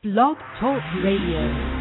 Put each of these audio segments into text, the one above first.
Blog Talk Radio.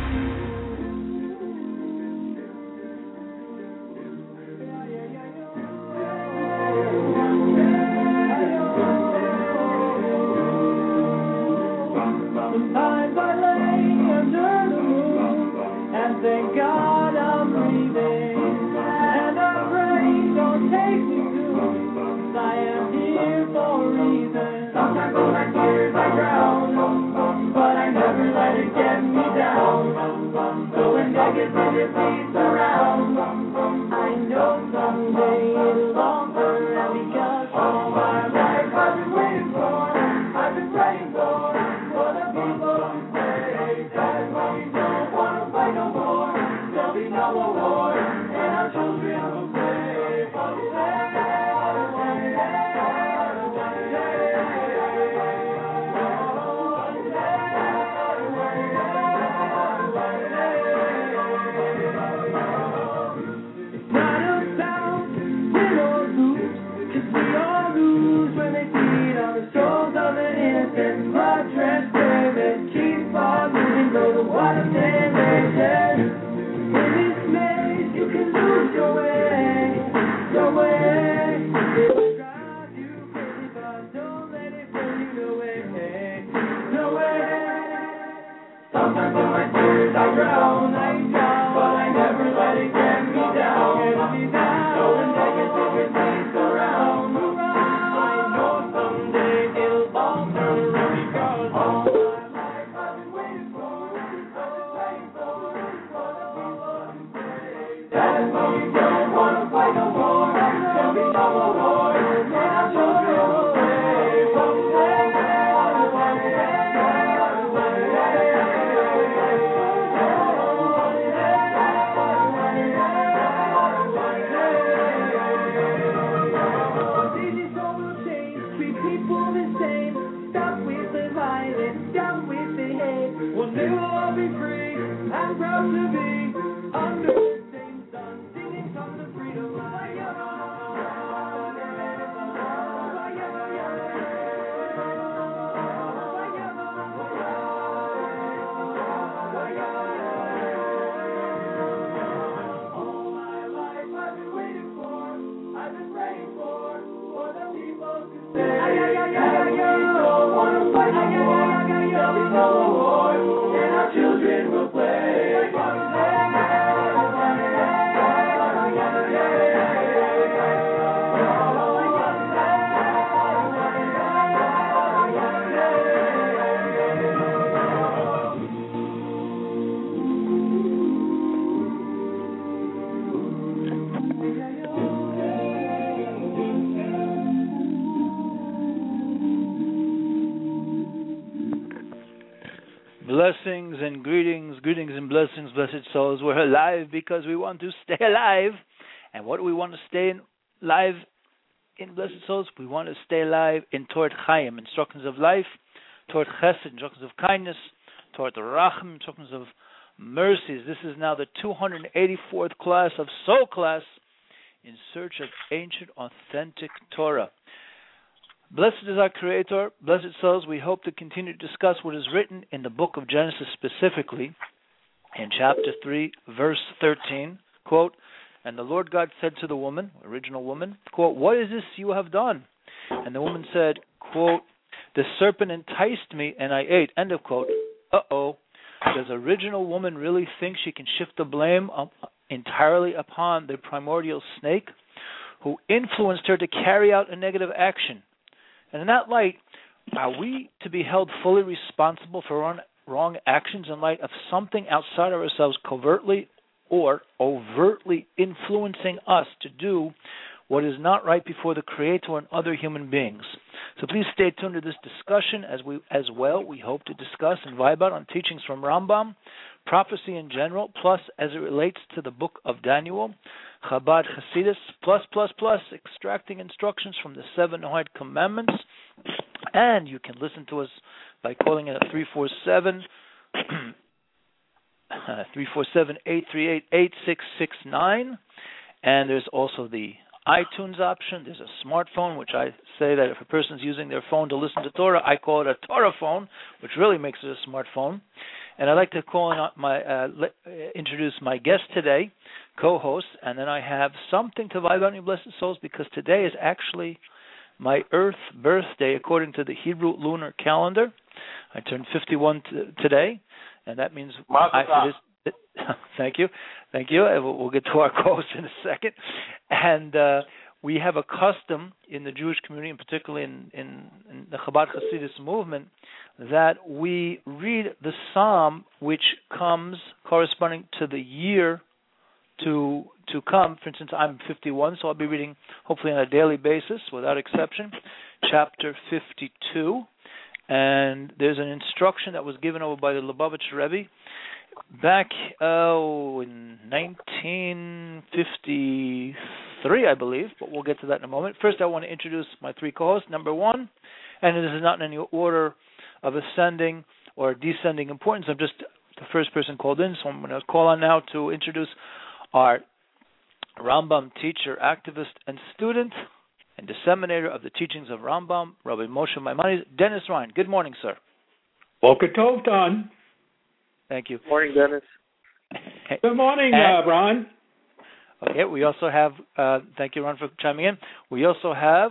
Blessings and greetings and blessings, blessed souls. We're alive because we want to stay alive. And what do we want to stay alive in, blessed souls? We want to stay alive in Torah Chaim, instructions of life, Torah Chesed, instructions of kindness, Torah Rachim, instructions of mercies. This is now the 284th class of Soul Class in search of ancient, authentic Torah. Blessed is our Creator, blessed souls. We hope to continue to discuss what is written in the book of Genesis, specifically in chapter 3, verse 13, quote, "And the Lord God said to the woman," original woman, quote, "What is this you have done?" And the woman said, quote, "The serpent enticed me and I ate," end of quote. Uh-oh. Does original woman really think she can shift the blame entirely upon the primordial snake who influenced her to carry out a negative action? And in that light, are we to be held fully responsible for wrong actions in light of something outside of ourselves covertly or overtly influencing us to do what is not right before the Creator and other human beings? So please stay tuned to this discussion as we hope to discuss and vibe out on teachings from Rambam, prophecy in general, plus as it relates to the book of Daniel, Chabad Hasidus, plus, extracting instructions from the 7 Noahide commandments. And you can listen to us by calling in at 347 347-838-8669. And there's also the iTunes option. There's a smartphone, which I say that if a person's using their phone to listen to Torah, I call it a Torah phone, which really makes it a smartphone. And I'd like to introduce my guest today, co-host, and then I have something to vibe on you blessed souls, because today is actually my Earth birthday according to the Hebrew lunar calendar. I turned 51 today, and that means Thank you. We'll get to our co-host in a second. And we have a custom in the Jewish community, and particularly in the Chabad Hasidus movement, that we read the psalm which comes corresponding to the year to come. For instance, I'm 51, so I'll be reading, hopefully on a daily basis, without exception, chapter 52. And there's an instruction that was given over by the Lubavitch Rebbe back in 1953, I believe, but we'll get to that in a moment. First, I want to introduce my three co-hosts. Number one, and this is not in any order of ascending or descending importance, I'm just the first person called in, so I'm going to call on now to introduce our Rambam teacher, activist, and student, and disseminator of the teachings of Rambam, Rabbi Moshe Maimonides, Dennis Ryan. Good morning, sir. Boker Tov, Don. Thank you. Morning, Dennis. Good morning, Ron. Okay, we also have, thank you, Ron, for chiming in. We also have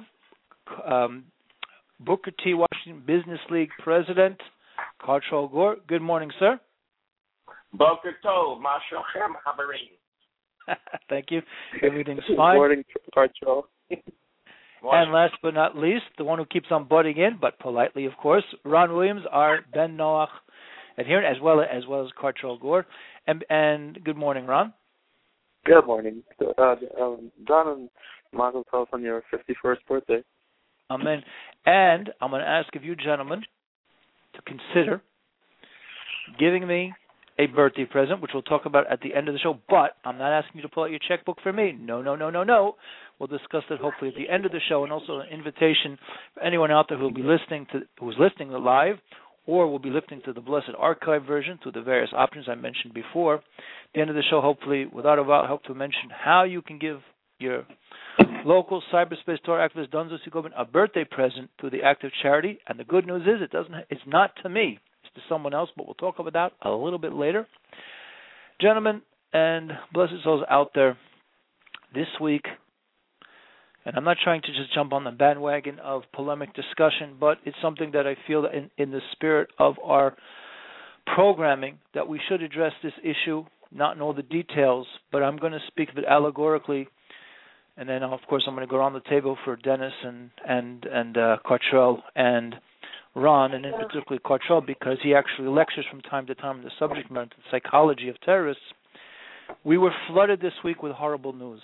Booker T. Washington Business League President, Kartrol Gore. Good morning, sir. Boker Tov, Mashochem Habarim. Thank you. Everything's fine. Morning, Kartrol. And last but not least, the one who keeps on butting in, but politely, of course, Ron Williams, our Ben Noach adherent, as well as Kartrol Gore. And good morning, Ron. Good morning. Don and Mazel Tov on your 51st birthday. Amen. And I'm going to ask of you gentlemen to consider giving me a birthday present, which we'll talk about at the end of the show, but I'm not asking you to pull out your checkbook for me. No. We'll discuss that hopefully at the end of the show, and also an invitation for anyone out there who's listening live, or will be listening to the Blessed Archive version through the various options I mentioned before. At the end of the show, hopefully, without a while, I hope to mention how you can give your local cyberspace Torah activist Donzo Sigobin a birthday present through the act of charity. And the good news is it's not to me, it's to someone else, but we'll talk about that a little bit later. Gentlemen and blessed souls out there, this week, and I'm not trying to just jump on the bandwagon of polemic discussion, but it's something that I feel that in the spirit of our programming that we should address this issue, not in all the details, but I'm going to speak of it allegorically, and then of course I'm going to go around the table for Dennis and Kartrell and Ron, and in particular Kartrell, because he actually lectures from time to time on the subject matter, the psychology of terrorists. We were flooded this week with horrible news.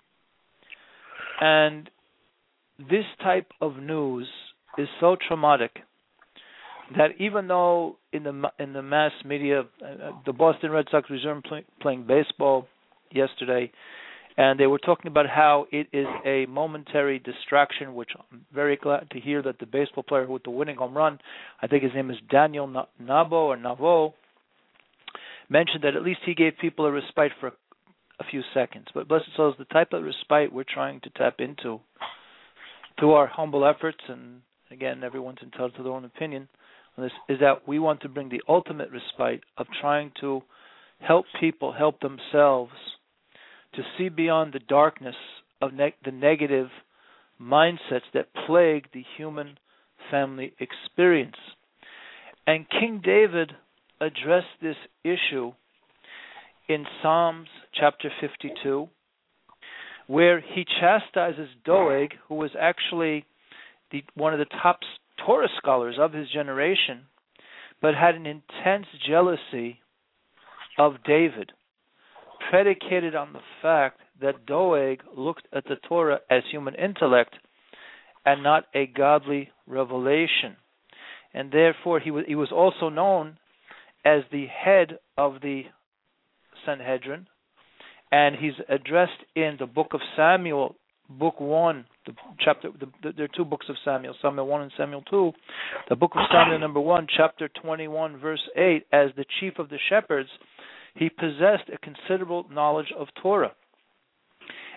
And this type of news is so traumatic that even though in the mass media, the Boston Red Sox resumed playing baseball yesterday, and they were talking about how it is a momentary distraction, which I'm very glad to hear that the baseball player with the winning home run, I think his name is Daniel Navo, mentioned that at least he gave people a respite for a few seconds. But blessed souls, the type of respite we're trying to tap into through our humble efforts, and again, everyone's entitled to their own opinion on this, is that we want to bring the ultimate respite of trying to help people help themselves to see beyond the darkness of the negative mindsets that plague the human family experience. And King David addressed this issue in Psalms chapter 52, where he chastises Doeg, who was actually one of the top Torah scholars of his generation, but had an intense jealousy of David, predicated on the fact that Doeg looked at the Torah as human intellect and not a godly revelation. And therefore he was also known as the head of the Sanhedrin, and he's addressed in the book of Samuel, book 1, there are two books of Samuel, Samuel 1 and Samuel 2. The book of Samuel number 1, chapter 21, verse 8, as the chief of the shepherds, he possessed a considerable knowledge of Torah.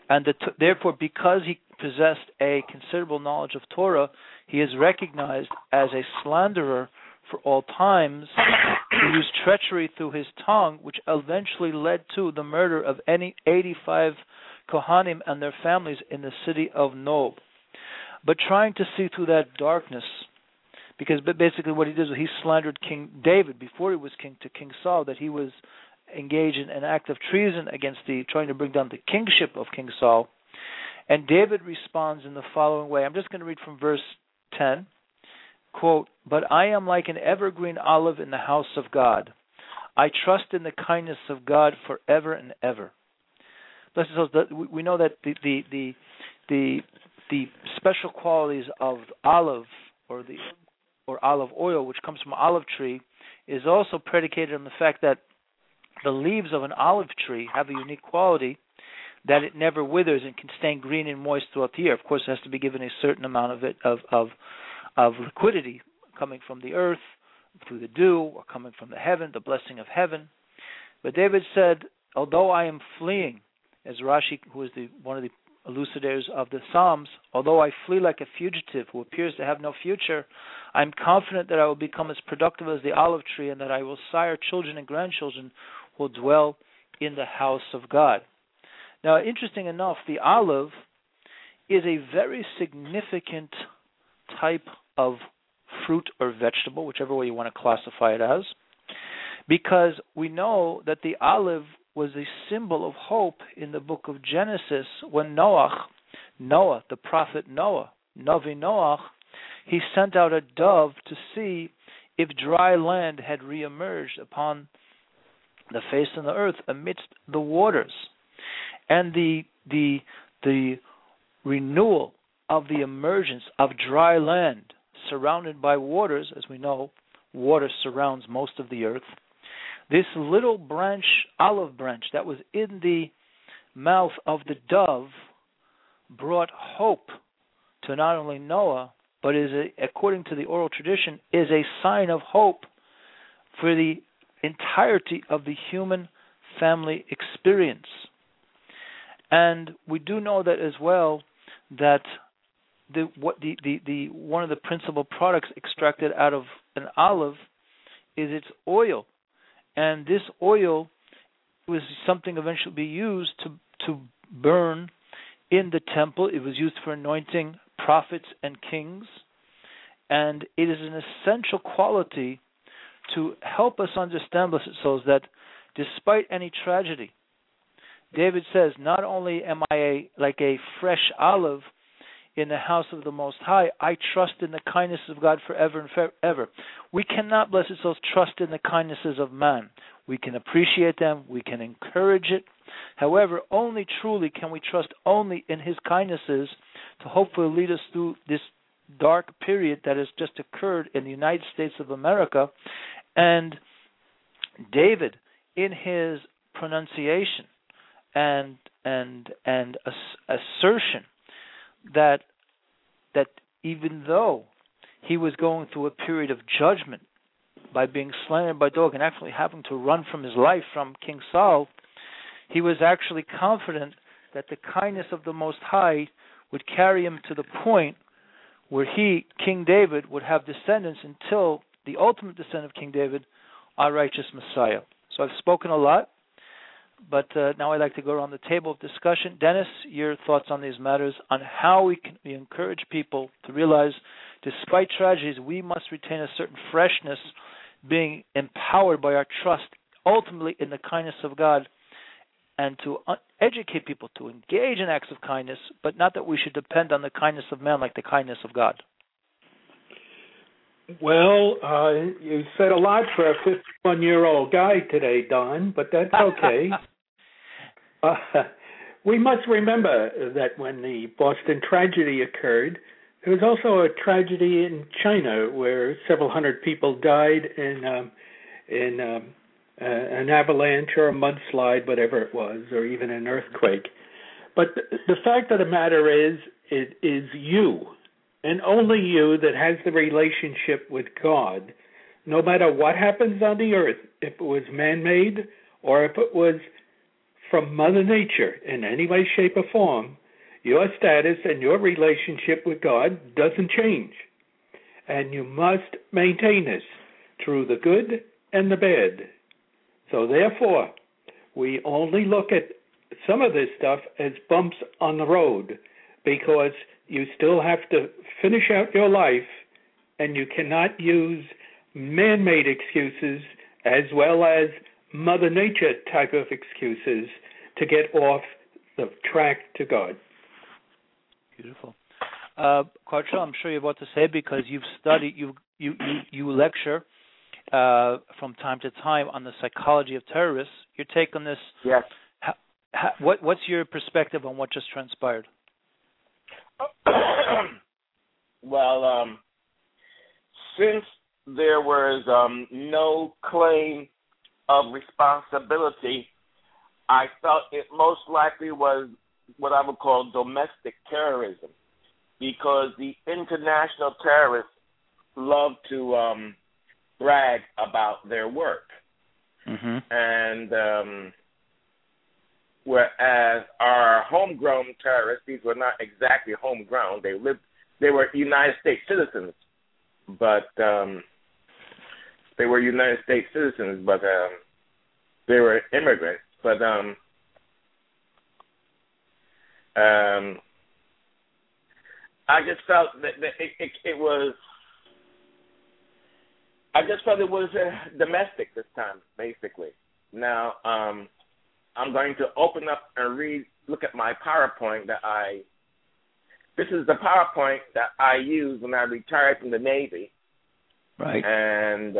And therefore, because he possessed a considerable knowledge of Torah, he is recognized as a slanderer for all times, who used treachery through his tongue, which eventually led to the murder of any 85 Kohanim and their families in the city of Nob. But trying to see through that darkness, because basically what he did was he slandered King David before he was king to King Saul, that he was engaged in an act of treason against trying to bring down the kingship of King Saul. And David responds in the following way. I'm just going to read from verse 10. Quote, "But I am like an evergreen olive in the house of God. I trust in the kindness of God forever and ever." We know that the special qualities of olive or olive oil, which comes from olive tree, is also predicated on the fact that the leaves of an olive tree have a unique quality that it never withers and can stay green and moist throughout the year. Of course, it has to be given a certain amount of it of liquidity coming from the earth through the dew or coming from the heaven, the blessing of heaven. But David said, although I am fleeing, as Rashi, who is one of the elucidators of the Psalms, although I flee like a fugitive who appears to have no future, I am confident that I will become as productive as the olive tree and that I will sire children and grandchildren who will dwell in the house of God. Now, interesting enough, the olive is a very significant type of fruit or vegetable, whichever way you want to classify it as, because we know that the olive was a symbol of hope in the book of Genesis when Noah, the prophet Noah, Navi Noah, he sent out a dove to see if dry land had reemerged upon the face of the earth amidst the waters. And the renewal of the emergence of dry land surrounded by waters, as we know, water surrounds most of the earth. This little branch, olive branch, that was in the mouth of the dove brought hope to not only Noah, but according to the oral tradition, is a sign of hope for the entirety of the human family experience. And we do know that as well, that one of the principal products extracted out of an olive is its oil, and this oil was something eventually be used to burn in the temple. It was used for anointing prophets and kings, and it is an essential quality to help us understand, blessed souls, that despite any tragedy, David says, not only am I like a fresh olive in the house of the Most High, I trust in the kindness of God forever and forever. We cannot, blessed souls, trust in the kindnesses of man. We can appreciate them, we can encourage it. However, only truly can we trust only in his kindnesses to hopefully lead us through this dark period that has just occurred in the United States of America. And David, in his pronunciation and assertion that even though he was going through a period of judgment by being slandered by dog and actually having to run from his life from King Saul, he was actually confident that the kindness of the Most High would carry him to the point where he, King David, would have descendants until the ultimate descendant of King David, our righteous Messiah. So I've spoken a lot, but now I'd like to go around the table of discussion. Dennis, your thoughts on these matters, on how we encourage people to realize, despite tragedies, we must retain a certain freshness, being empowered by our trust, ultimately in the kindness of God, and to educate people to engage in acts of kindness, but not that we should depend on the kindness of man like the kindness of God. Well, you said a lot for a 51-year-old guy today, Don, but that's okay. We must remember that when the Boston tragedy occurred, there was also a tragedy in China where several hundred people died in an avalanche or a mudslide, whatever it was, or even an earthquake. But the fact of the matter is, it is you, and only you, that has the relationship with God, no matter what happens on the earth, if it was man-made or if it was from Mother Nature in any way, shape, or form, your status and your relationship with God doesn't change. And you must maintain this through the good and the bad. So therefore, we only look at some of this stuff as bumps on the road, because you still have to finish out your life, and you cannot use man-made excuses as well as Mother Nature type of excuses to get off the track to God. Beautiful. Quattrell, I'm sure you have what to say, because you've studied, you lecture from time to time on the psychology of terrorists. Your take on this? Yes. What's your perspective on what just transpired? Well, since there was no claim of responsibility, I felt it most likely was what I would call domestic terrorism, because the international terrorists love to brag about their work. Mm-hmm. And whereas our homegrown terrorists, these were not exactly homegrown. They were United States citizens, but they were immigrants. But I just felt that it was. I just felt it was domestic this time, basically. Now, I'm going to open up and look at my PowerPoint this is the PowerPoint that I used when I retired from the Navy. Right. And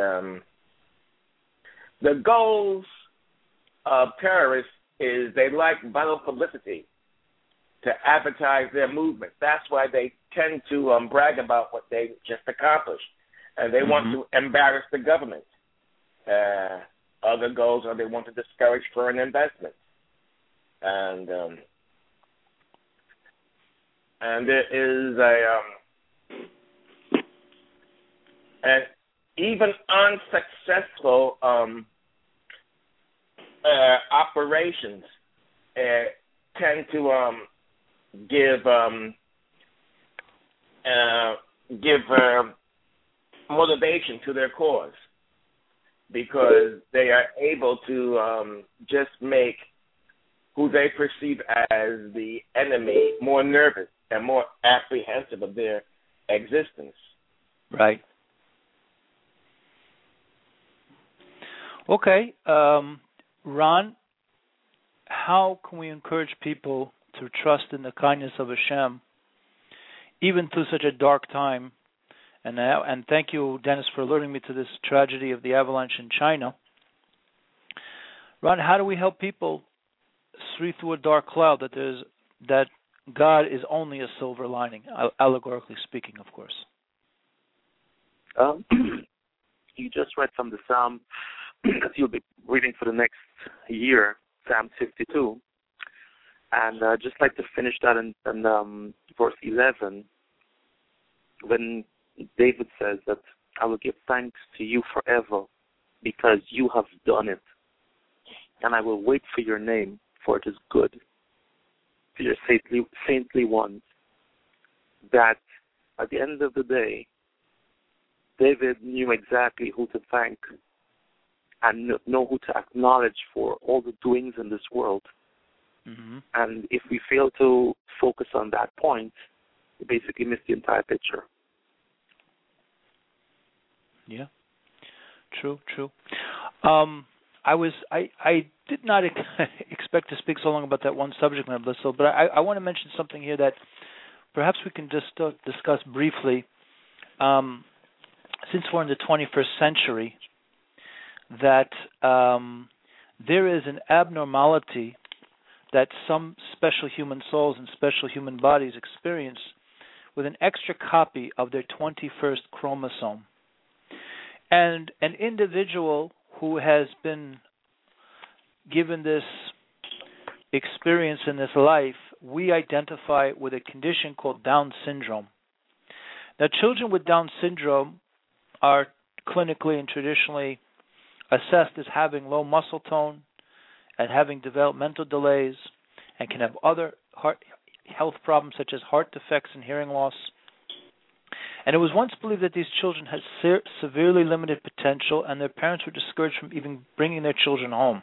the goals of terrorists is they like vital publicity to advertise their movement. That's why they tend to brag about what they just accomplished. And they want to embarrass the government. Other goals are they want to discourage foreign investment. And there is an even unsuccessful operations tend to give motivation to their cause, because they are able to just make who they perceive as the enemy more nervous and more apprehensive of their existence. Right. Okay. Ron, how can we encourage people to trust in the kindness of Hashem, even through such a dark time? And thank you, Dennis, for alerting me to this tragedy of the avalanche in China. Ron, how do we help people see through a dark cloud that God is only a silver lining, allegorically speaking, of course? You just read from the Psalm that you'll be reading for the next year, Psalm 52. And I'd just like to finish that in verse 11, when David says that I will give thanks to you forever because you have done it. And I will wait for your name, for it is good. To your saintly ones. That at the end of the day, David knew exactly who to thank and know who to acknowledge for all the doings in this world. Mm-hmm. And if we fail to focus on that point, we basically miss the entire picture. Yeah, true. I did not expect to speak so long about that one subject matter, but I want to mention something here that perhaps we can just discuss briefly. Since we're in the 21st century, that there is an abnormality that some special human souls and special human bodies experience with an extra copy of their 21st chromosome. And an individual who has been given this experience in this life, we identify with a condition called Down syndrome. Now, children with Down syndrome are clinically and traditionally assessed as having low muscle tone and having developmental delays, and can have other health problems such as heart defects and hearing loss. And it was once believed that these children had severely limited potential, and their parents were discouraged from even bringing their children home.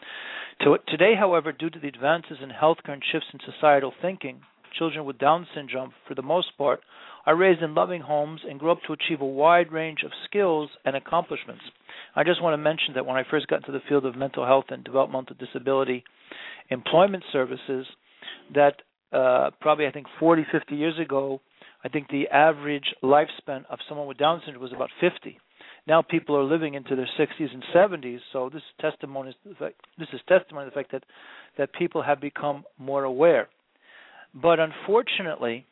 Today, however, due to the advances in healthcare and shifts in societal thinking, children with Down syndrome, for the most part, are raised in loving homes and grow up to achieve a wide range of skills and accomplishments. I just want to mention that when I first got into the field of mental health and developmental disability employment services, that probably I think 40, 50 years ago, I think the average lifespan of someone with Down syndrome was about 50. Now people are living into their 60s and 70s, so this is testimony to the fact that people have become more aware. But unfortunately,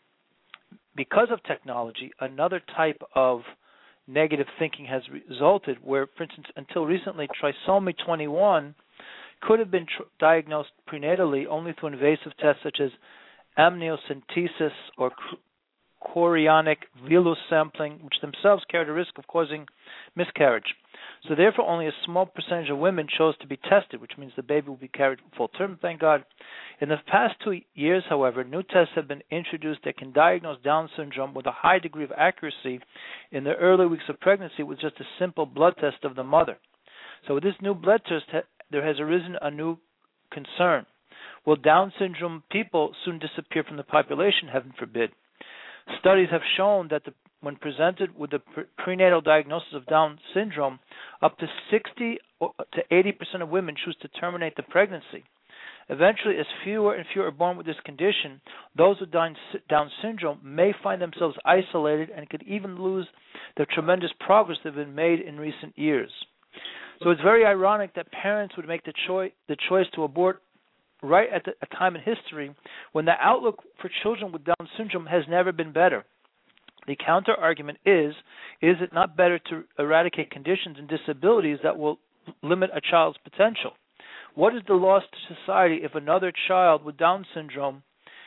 because of technology, another type of negative thinking has resulted where, for instance, until recently, trisomy 21 could have been diagnosed prenatally only through invasive tests such as amniocentesis or chorionic villus sampling, which themselves carried a risk of causing miscarriage. So therefore, only a small percentage of women chose to be tested, which means the baby will be carried full term, thank God. In the past 2 years, however, new tests have been introduced that can diagnose Down syndrome with a high degree of accuracy in the early weeks of pregnancy with just a simple blood test of the mother. So with this new blood test, there has arisen a new concern. Will Down syndrome people soon disappear from the population, heaven forbid? Studies have shown that when presented with the prenatal diagnosis of Down syndrome, up to 60 to 80% of women choose to terminate the pregnancy. Eventually, as fewer and fewer are born with this condition, those with Down syndrome may find themselves isolated and could even lose the tremendous progress that has been made in recent years. So it's very ironic that parents would make the choice to abort right at a time in history when the outlook for children with Down syndrome has never been better. The counter-argument is it not better to eradicate conditions and disabilities that will limit a child's potential? What is the loss to society if another child with Down syndrome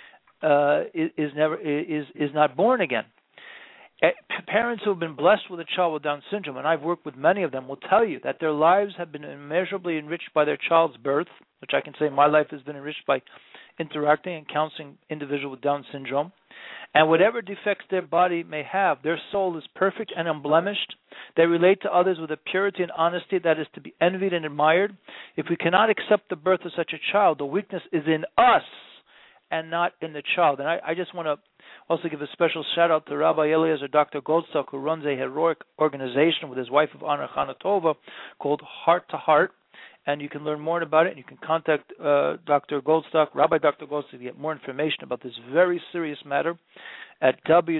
is not born again? Parents who have been blessed with a child with Down syndrome, and I've worked with many of them, will tell you that their lives have been immeasurably enriched by their child's birth, which I can say my life has been enriched by interacting and counseling individuals with Down syndrome. And whatever defects their body may have, their soul is perfect and unblemished. They relate to others with a purity and honesty that is to be envied and admired. If we cannot accept the birth of such a child, the weakness is in us and not in the child. And I just want to also give a special shout-out to Rabbi Eliezer, Dr. Goldstock, who runs a heroic organization with his wife of honor, Chana Tova, called Heart to Heart. And you can learn more about it, and you can contact Dr. Goldstock, Rabbi Dr. Goldstock, to get more information about this very serious matter at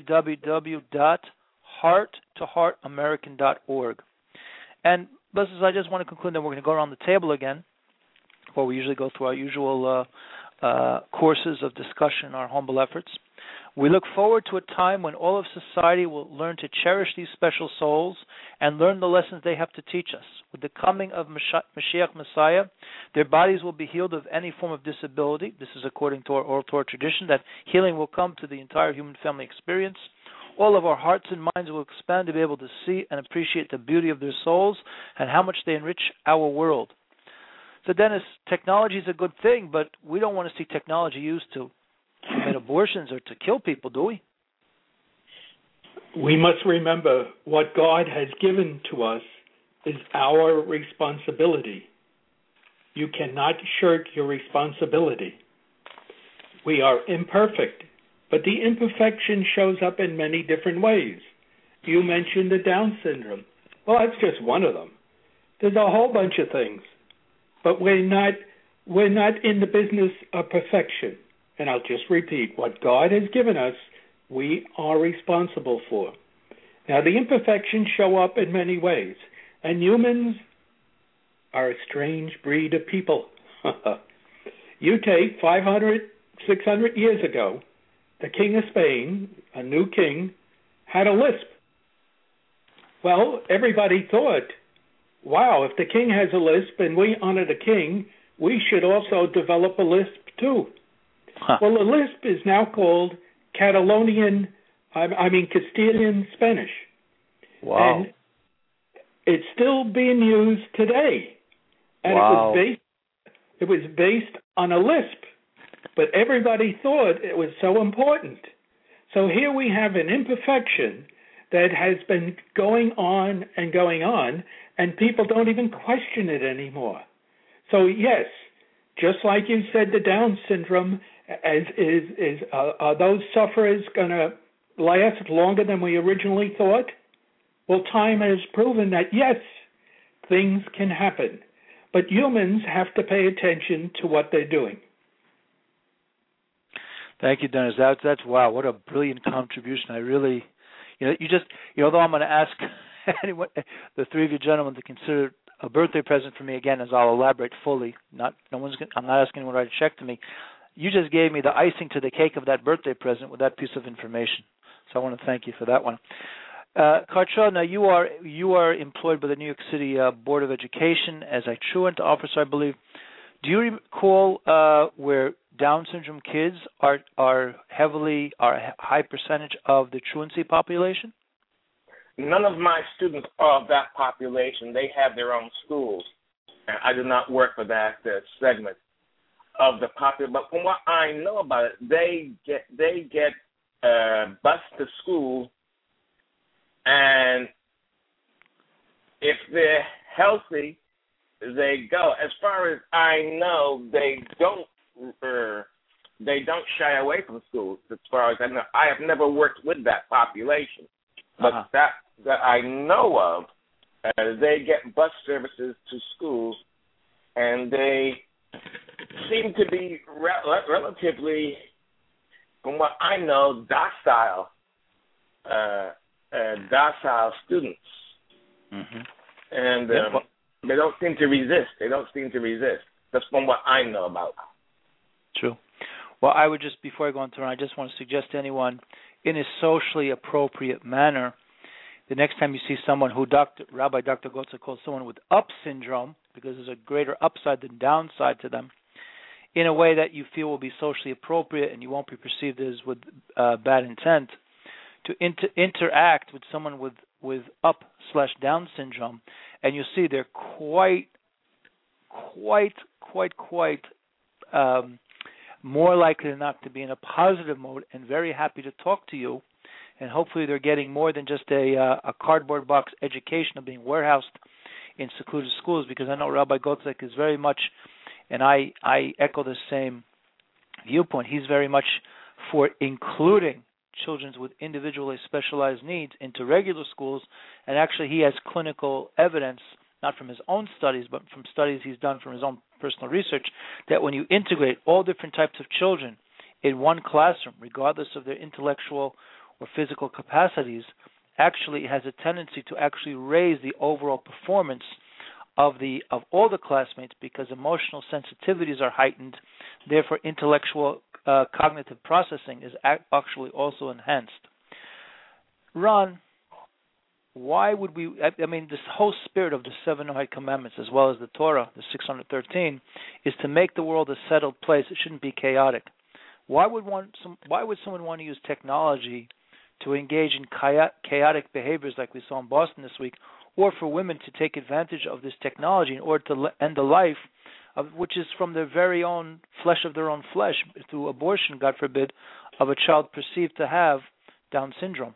www.hearttoheartamerican.org. And listeners, I just want to conclude that we're going to go around the table again, where we usually go through our usual courses of discussion in our humble efforts. We look forward to a time when all of society will learn to cherish these special souls and learn the lessons they have to teach us. With the coming of Mashiach Messiah, their bodies will be healed of any form of disability. This is according to our oral Torah tradition, that healing will come to the entire human family experience. All of our hearts and minds will expand to be able to see and appreciate the beauty of their souls and how much they enrich our world. So, Dennis, technology is a good thing, but we don't want to see technology used to commit abortions or to kill people, do we? We must remember what God has given to us is our responsibility. You cannot shirk your responsibility. We are imperfect, but the imperfection shows up in many different ways. You mentioned the Down syndrome. Well, that's just one of them. There's a whole bunch of things, but we're not in the business of perfection. And I'll just repeat, what God has given us, we are responsible for. Now, the imperfections show up in many ways, and humans are a strange breed of people. You take 500, 600 years ago, the King of Spain, a new king, had a lisp. Well, everybody thought, wow, if the king has a lisp and we honor the king, we should also develop a lisp too. Well, the lisp is now called Castilian Spanish. Wow. And it's still being used today. And It was based on a lisp, but everybody thought it was so important. So here we have an imperfection that has been going on, and people don't even question it anymore. So yes, just like you said, the Down syndrome are those sufferers going to last longer than we originally thought? Well, time has proven that yes, things can happen, but humans have to pay attention to what they're doing. Thank you, Dennis. That's wow. What a brilliant contribution. I really, although I'm going to ask anyone, the three of you gentlemen, to consider a birthday present for me again, as I'll elaborate fully. I'm not asking anyone to write a check to me. You just gave me the icing to the cake of that birthday present with that piece of information. So I want to thank you for that one. Kurt, now you are employed by the New York City Board of Education as a truant officer, I believe. Do you recall where Down syndrome kids are a high percentage of the truancy population? None of my students are of that population. They have their own schools, and I do not work for that segment of the population. But from what I know about it, they get bused to school, and if they're healthy, they go. As far as I know, they don't shy away from schools. As far as I know, I have never worked with that population, but that I know of, they get bus services to schools, and they seem to be relatively, from what I know, docile students, and they don't seem to resist. That's from what I know about. True. Well, I would just, before I go on to I just want to suggest to anyone, in a socially appropriate manner, the next time you see someone who Rabbi Dr. Gotza calls someone with up syndrome, because there's a greater upside than downside to them, in a way that you feel will be socially appropriate and you won't be perceived as with bad intent, to interact with someone with up/down syndrome, and you'll see they're quite more likely than not to be in a positive mode and very happy to talk to you. And hopefully they're getting more than just a cardboard box education of being warehoused in secluded schools, because I know Rabbi Gotzek is very much, and I echo the same viewpoint, he's very much for including children with individually specialized needs into regular schools, and actually he has clinical evidence, not from his own studies, but from studies he's done from his own personal research, that when you integrate all different types of children in one classroom, regardless of their intellectual or physical capacities, actually has a tendency to actually raise the overall performance of all the classmates, because emotional sensitivities are heightened, therefore intellectual cognitive processing is actually also enhanced. Ron, why would we, this whole spirit of the 7 Noahide commandments, as well as the Torah, the 613, is to make the world a settled place. It shouldn't be chaotic. Why would someone want to use technology to engage in chaotic behaviors like we saw in Boston this week, or for women to take advantage of this technology in order to end the life of, which is from their very own flesh of their own flesh, through abortion, God forbid, of a child perceived to have Down syndrome?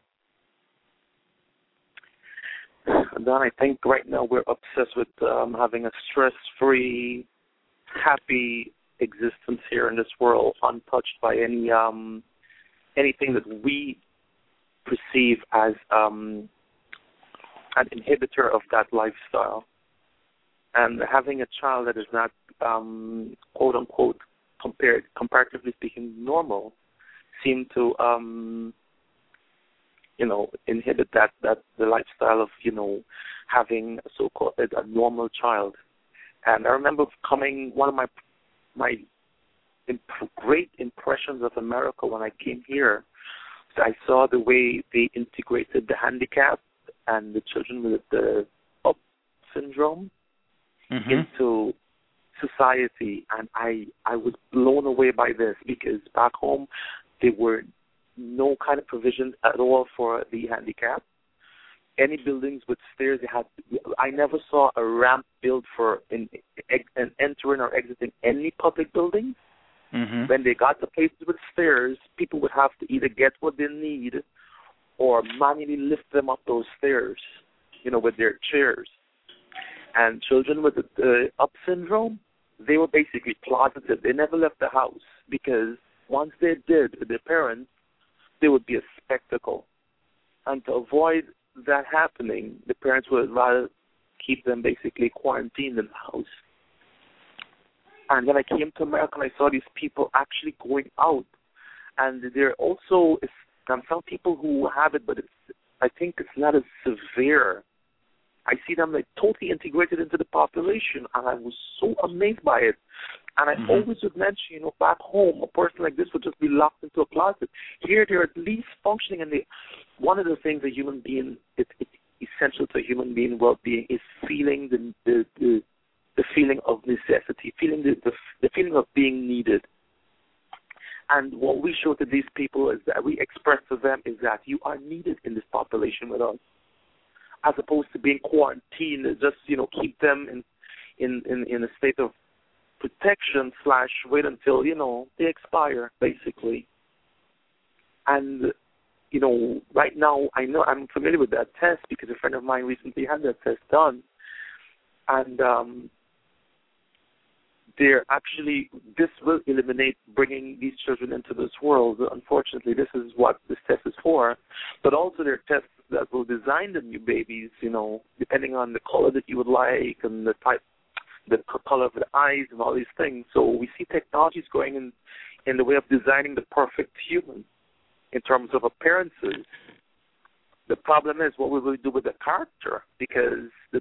Don, I think right now we're obsessed with having a stress-free, happy existence here in this world, untouched by anything that we perceive as an inhibitor of that lifestyle. And having a child that is not, quote unquote, comparatively speaking, normal, seem to inhibit that the lifestyle of having a so-called a normal child. And I remember one of my great impressions of America when I came here. I saw the way they integrated the handicapped and the children with the up syndrome into society, and I was blown away by this, because back home there were no kind of provisions at all for the handicapped. any buildings with stairs. I never saw a ramp built for an entering or exiting any public building. Mm-hmm. When they got the places with stairs, people would have to either get what they need or manually lift them up those stairs, with their chairs. And children with the up syndrome, they were basically closeted. They never left the house because once they did with their parents, they would be a spectacle. And to avoid that happening, the parents would rather keep them basically quarantined in the house. And when I came to America, I saw these people actually going out. And there also is some people who have it, but I think it's not as severe. I see them like totally integrated into the population, and I was so amazed by it. And I always would mention, back home, a person like this would just be locked into a closet. Here, they're at least functioning, and one of the things a human being, it's essential to a human being well-being, is feeling the feeling of necessity, feeling the feeling of being needed. And what we show to these people is that we express to them is that you are needed in this population with us, as opposed to being quarantined. Just keep them in a state of protection / wait until they expire, basically. And right now I'm familiar with that test because a friend of mine recently had that test done, and this will eliminate bringing these children into this world. Unfortunately, this is what this test is for. But also there are tests that will design the new babies, depending on the color that you would like and the color of the eyes and all these things. So we see technologies going in the way of designing the perfect human in terms of appearances. The problem is what we will do with the character, because the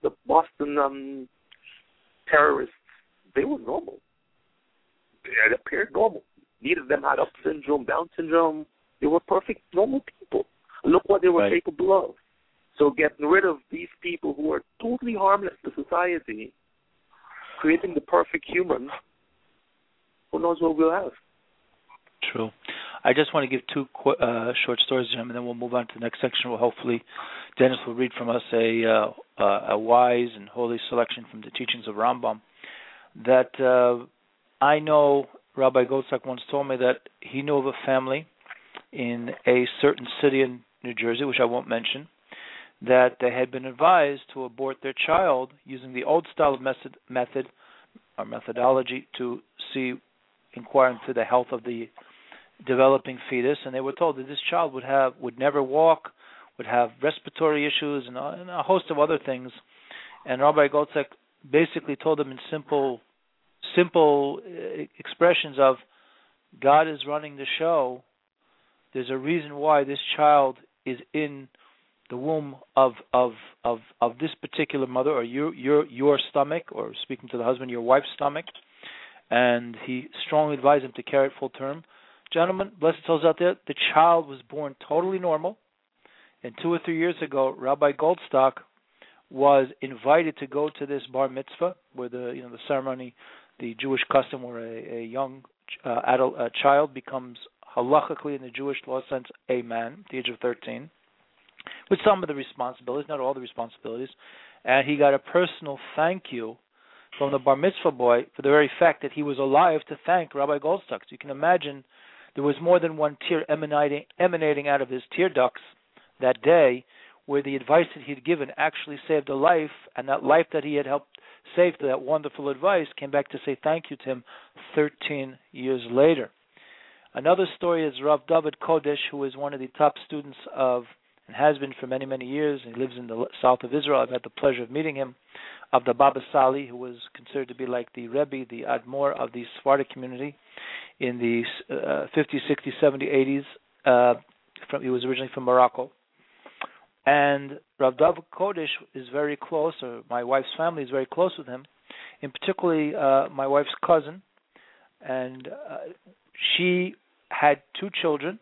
Boston terrorists, they were normal. They appeared normal. Neither of them had up syndrome, Down syndrome. They were perfect, normal people. Look what they were capable of. So getting rid of these people who are totally harmless to society, creating the perfect human, who knows what we'll have. True. I just want to give two short stories, Jim, and then we'll move on to the next section where hopefully Dennis will read from us a wise and holy selection from the teachings of Rambam. That I know Rabbi Goldstock once told me that he knew of a family in a certain city in New Jersey, which I won't mention, that they had been advised to abort their child using the old style of methodology to inquire into the health of the developing fetus, and they were told that this child would never walk, would have respiratory issues, and a host of other things. And Rabbi Goldstock basically told them in simple expressions of, God is running the show. There's a reason why this child is in the womb of this particular mother, or your stomach, or speaking to the husband, your wife's stomach. And he strongly advised him to carry it full term. Gentlemen, blessed souls out there, the child was born totally normal. And 2 or 3 years ago, Rabbi Goldstock was invited to go to this bar mitzvah, where the ceremony, the Jewish custom, where a young adult child becomes halachically in the Jewish law sense a man at the age of 13, with some of the responsibilities, not all the responsibilities. And he got a personal thank you from the bar mitzvah boy for the very fact that he was alive to thank Rabbi Goldstock. So you can imagine there was more than one tear emanating out of his tear ducts that day, where the advice that he had given actually saved a life, and that life that he had helped save to that wonderful advice came back to say thank you to him 13 years later. Another story is Rav David Kodesh, who is one of the top students of, and has been for many, many years, and he lives in the south of Israel. I've had the pleasure of meeting him, of the Baba Sali, who was considered to be like the Rebbe, the Admor of the Sephardic community in the 50s, 60s, 70s, 80s. He was originally from Morocco. And Rav David Kodesh is very close, or my wife's family is very close with him, in particularly my wife's cousin. And she had 2 children,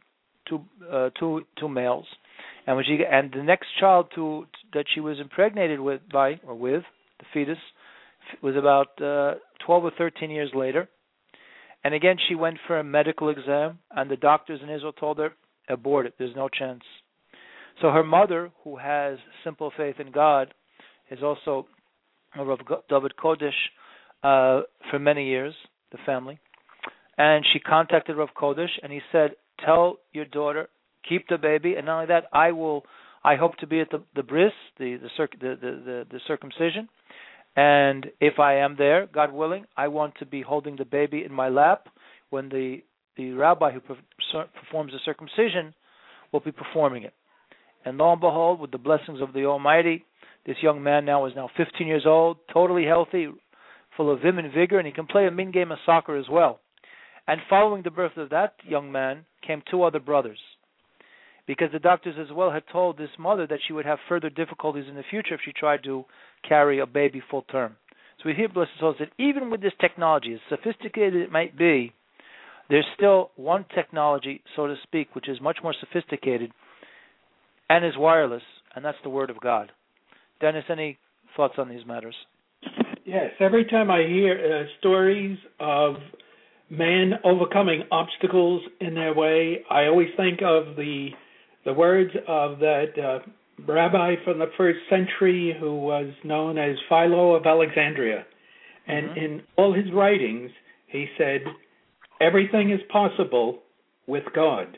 two males. And the next child that she was impregnated with, the fetus, was about 12 or 13 years later. And again, she went for a medical exam, and the doctors in Israel told her, abort it, there's no chance. So her mother, who has simple faith in God, is also a Rav David Kodesh for many years, the family. And she contacted Rav Kodesh, and he said, "Tell your daughter, keep the baby, and not only that, I hope to be at the bris, the circumcision, and if I am there, God willing, I want to be holding the baby in my lap when the rabbi who performs the circumcision will be performing it." And lo and behold, with the blessings of the Almighty, this young man is now 15 years old, totally healthy, full of vim and vigor, and he can play a mean game of soccer as well. And following the birth of that young man came two other brothers, because the doctors as well had told this mother that she would have further difficulties in the future if she tried to carry a baby full term. So we hear, blessed souls, that even with this technology, as sophisticated it might be, there's still one technology, so to speak, which is much more sophisticated and is wireless, and that's the Word of God. Dennis, any thoughts on these matters? Yes, every time I hear stories of men overcoming obstacles in their way, I always think of the words of that rabbi from the first century who was known as Philo of Alexandria. And in all his writings, he said, everything is possible with God.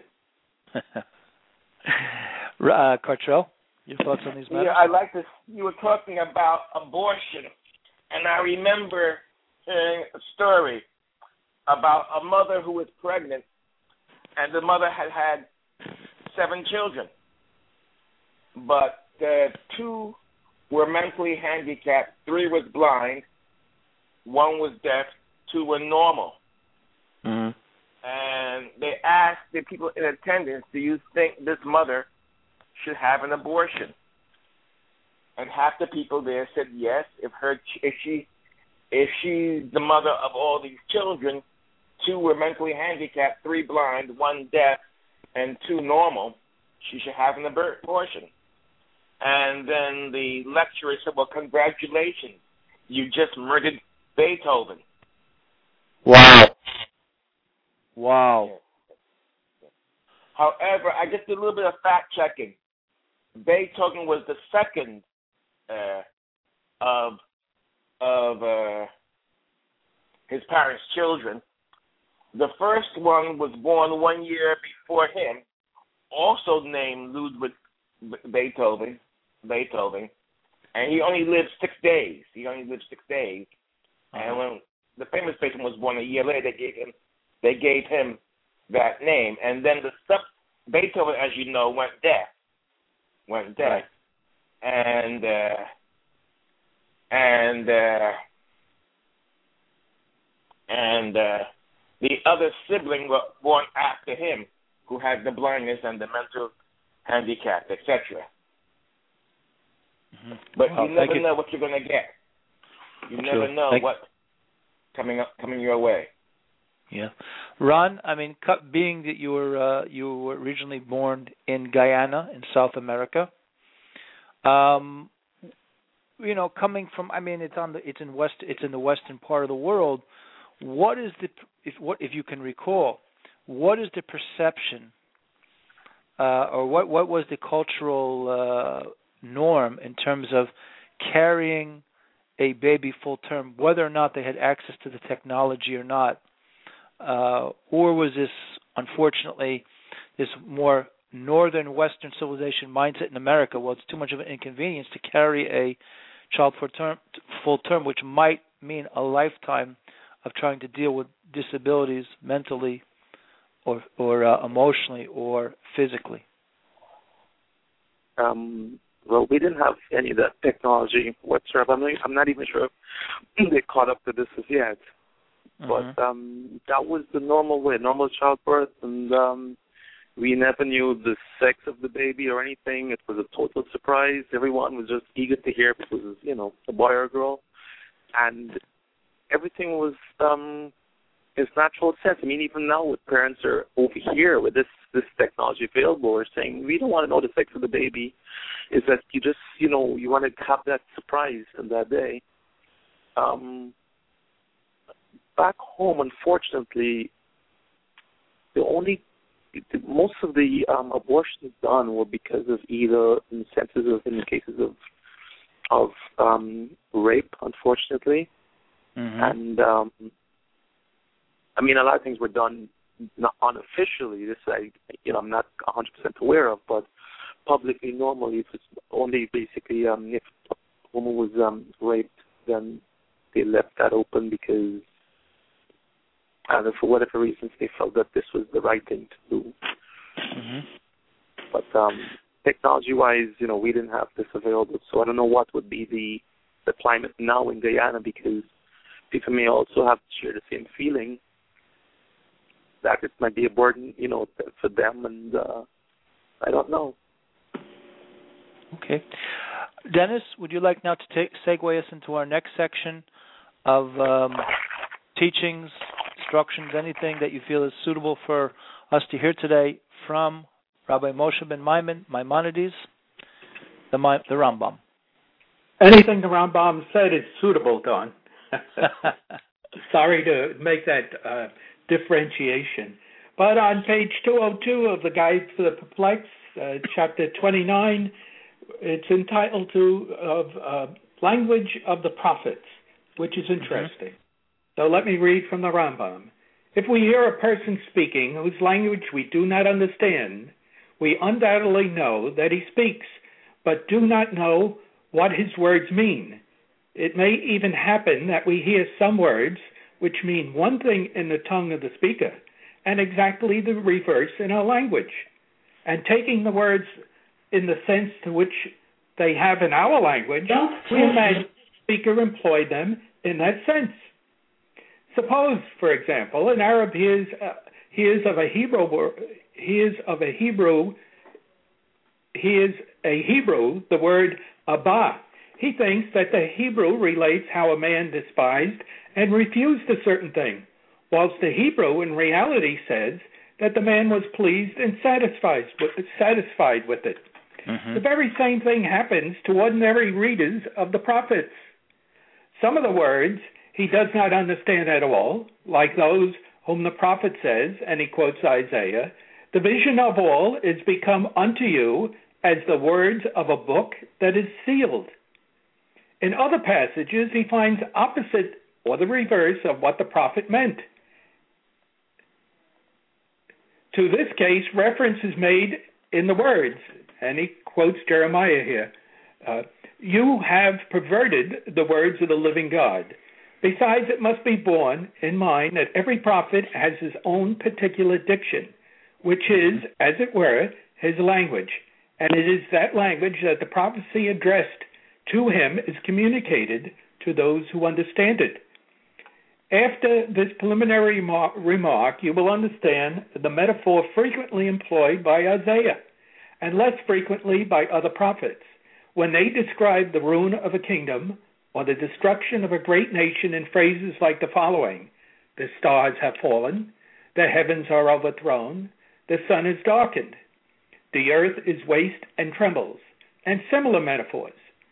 Cartrell, your thoughts on these matters? Yeah, I like this. You were talking about abortion, and I remember hearing a story about a mother who was pregnant, and the mother had 7 children, but 2 were mentally handicapped, 3 was blind, 1 was deaf, 2 were normal. Mm-hmm. And they asked the people in attendance, "Do you think this mother should have an abortion?" And half the people there said yes. If she's the mother of all these children, 2 were mentally handicapped, 3 blind, 1 deaf, and 2 normal, she should have an abortion. And then the lecturer said, "Well, congratulations, you just murdered Beethoven." Wow. However, I just did a little bit of fact checking. Beethoven was the second of his parents' children. The first one was born 1 year before him, also named Ludwig Beethoven, and he only lived 6 days. And when the famous Beethoven was born a year later, they gave him that name. And then Beethoven, as you know, went deaf. Right. And the other sibling was born after him, who had the blindness and the mental handicap, etc. Mm-hmm. But you never know what you're going to get. You never know what's coming your way. Yeah, Ron. I mean, being that you were originally born in Guyana in South America, coming from, it's in the western part of the world. What is if you can recall, what is the perception, or what was the cultural norm in terms of carrying a baby full term, whether or not they had access to the technology or not? Or was this, unfortunately, this more northern Western civilization mindset in America? Well, it's too much of an inconvenience to carry a child full term, which might mean a lifetime of trying to deal with disabilities mentally or emotionally or physically. Well, we didn't have any of that technology whatsoever. I'm not even sure if they caught up to this as yet. But that was the normal way, normal childbirth, and we never knew the sex of the baby or anything. It was a total surprise. Everyone was just eager to hear if it was, a boy or a girl, and everything was its natural sense. Even now, with parents are over here with this technology available, are saying we don't want to know the sex of the baby. Is that you just you want to have that surprise in that day. Back home, unfortunately, the only most of the abortions done were because of either in the cases of rape, unfortunately, and I mean a lot of things were done not unofficially. This I'm not 100% aware of, but publicly normally it's only basically if a woman was raped, then they left that open because for whatever reasons they felt that this was the right thing to do. But technology-wise, we didn't have this available, so I don't know what would be the climate now in Guyana, because people may also have to share the same feeling that it might be a burden, for them, and I don't know. Okay. Dennis, would you like now to segue us into our next section of teachings, instructions, anything that you feel is suitable for us to hear today from Rabbi Moshe ben Maimonides, the Rambam? Anything the Rambam said is suitable, Don. Sorry to make that differentiation. But on page 202 of the Guide for the Perplexed, chapter 29, it's entitled to Language of the Prophets, which is interesting. So let me read from the Rambam. If we hear a person speaking whose language we do not understand, we undoubtedly know that he speaks, but do not know what his words mean. It may even happen that we hear some words which mean one thing in the tongue of the speaker and exactly the reverse in our language. And taking the words in the sense to which they have in our language, we imagine the speaker employed them in that sense. Suppose, for example, an Arab he is a Hebrew, the word Abba. He thinks that the Hebrew relates how a man despised and refused a certain thing, whilst the Hebrew in reality says that the man was pleased and satisfied with it. The very same thing happens to ordinary readers of the prophets. Some of the words he does not understand at all, like those whom the prophet says, and he quotes Isaiah, the vision of all is become unto you as the words of a book that is sealed. In other passages, he finds opposite or the reverse of what the prophet meant. To this case, reference is made in the words, and he quotes Jeremiah here. You have perverted the words of the living God. Besides, it must be borne in mind that every prophet has his own particular diction, which is, as it were, his language, and it is that language that the prophecy addressed to him is communicated to those who understand it. After this preliminary remark, you will understand the metaphor frequently employed by Isaiah, and less frequently by other prophets, when they describe the ruin of a kingdom or the destruction of a great nation in phrases like the following: the stars have fallen, the heavens are overthrown, the sun is darkened, the earth is waste and trembles, and similar metaphors.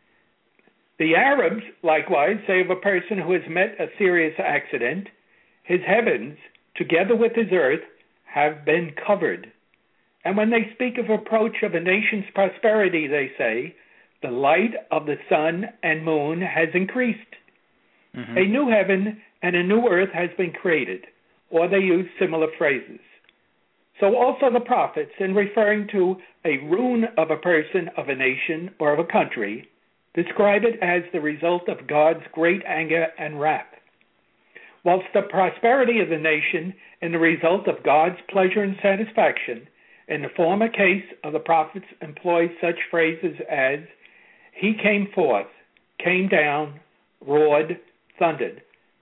The Arabs, likewise, say of a person who has met a serious accident, his heavens, together with his earth, have been covered. And when they speak of approach of a nation's prosperity, they say, the light of the sun and moon has increased. A new heaven and a new earth has been created, or they use similar phrases. So also the prophets, in referring to a ruin of a person, of a nation, or of a country, describe it as the result of God's great anger and wrath, whilst the prosperity of the nation is the result of God's pleasure and satisfaction. In the former case of the prophets employ such phrases as, he came forth, came down, roared, thundered,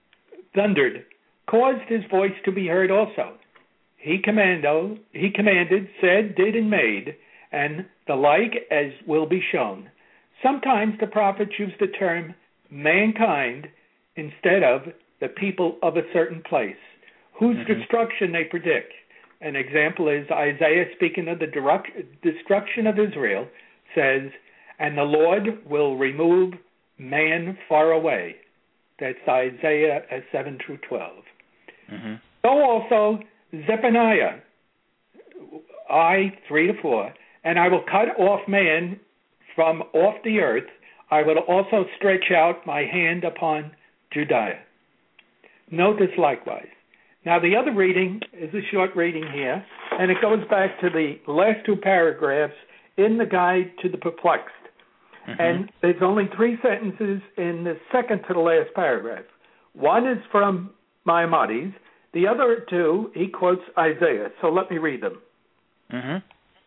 caused his voice to be heard also. He commanded, said, did, and made, and the like as will be shown. Sometimes the prophets use the term mankind instead of the people of a certain place, whose destruction they predict. An example is Isaiah, speaking of the destruction of Israel, says, and the Lord will remove man far away. That's Isaiah 7-12. So also Zephaniah, I 3-4, and I will cut off man from off the earth. I will also stretch out my hand upon Judea. Note this likewise. Now the other reading is a short reading here, and it goes back to the last two paragraphs in the Guide to the Perplexed. Mm-hmm. And there's only 3 sentences in the second to the last paragraph. One is from Maimonides. The other 2, he quotes Isaiah. So let me read them. Mm-hmm.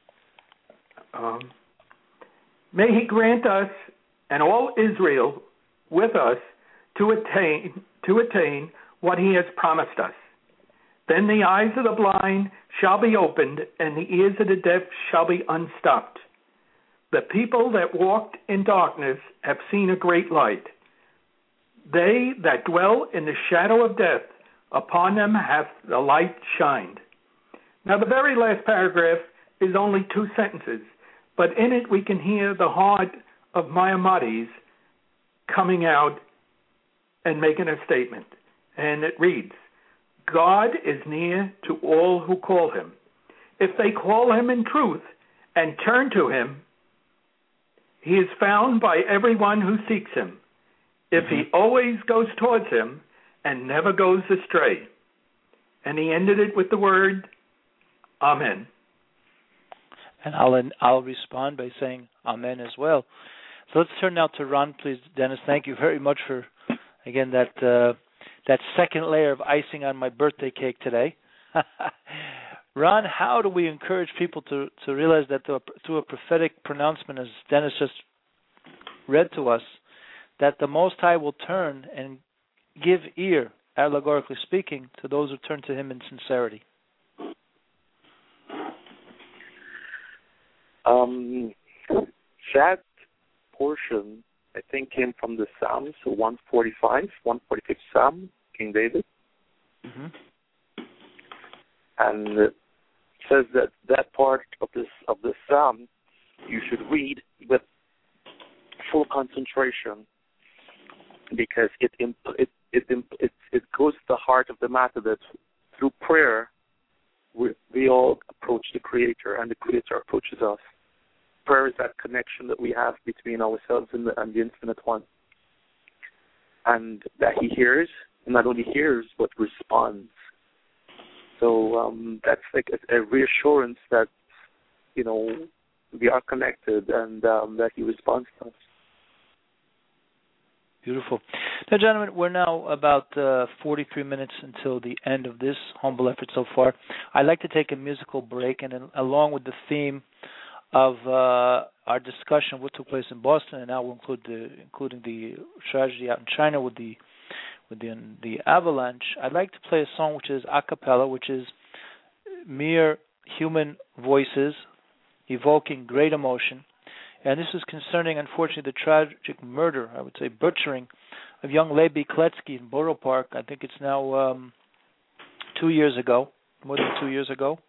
May he grant us and all Israel with us to attain what he has promised us. Then the eyes of the blind shall be opened, and the ears of the deaf shall be unstopped. The people that walked in darkness have seen a great light. They that dwell in the shadow of death, upon them hath the light shined. Now the very last paragraph is only 2 sentences, but in it we can hear the heart of Maimonides coming out and making a statement. And it reads, God is near to all who call him. If they call him in truth and turn to him, he is found by everyone who seeks him. If he always goes towards him and never goes astray. And he ended it with the word, Amen. And I'll respond by saying Amen as well. So let's turn now to Ron, please. Dennis, thank you very much for, again, that second layer of icing on my birthday cake today. Ron, how do we encourage people to realize that through a prophetic pronouncement, as Dennis just read to us, that the Most High will turn and give ear, allegorically speaking, to those who turn to him in sincerity? That portion, I think, came from the Psalms, 145th Psalm, King David. Mm-hmm. And it says that part of the Psalm you should read with full concentration, because it goes to the heart of the matter that through prayer we all approach the Creator, and the Creator approaches us. Prayer is that connection that we have between ourselves and the Infinite One, and that he hears, and not only hears but responds. So that's like a reassurance that we are connected, and that he responds to us. Beautiful. Now, gentlemen, we're now about 43 minutes until the end of this humble effort so far. I'd like to take a musical break, and along with the theme of our discussion of what took place in Boston, and now we'll including the tragedy out in China with the avalanche, I'd like to play a song which is a cappella, which is mere human voices evoking great emotion. And this is concerning, unfortunately, the tragic murder, I would say butchering, of young Levi Kletsky in Borough Park. I think it's now 2 years ago, more than 2 years ago,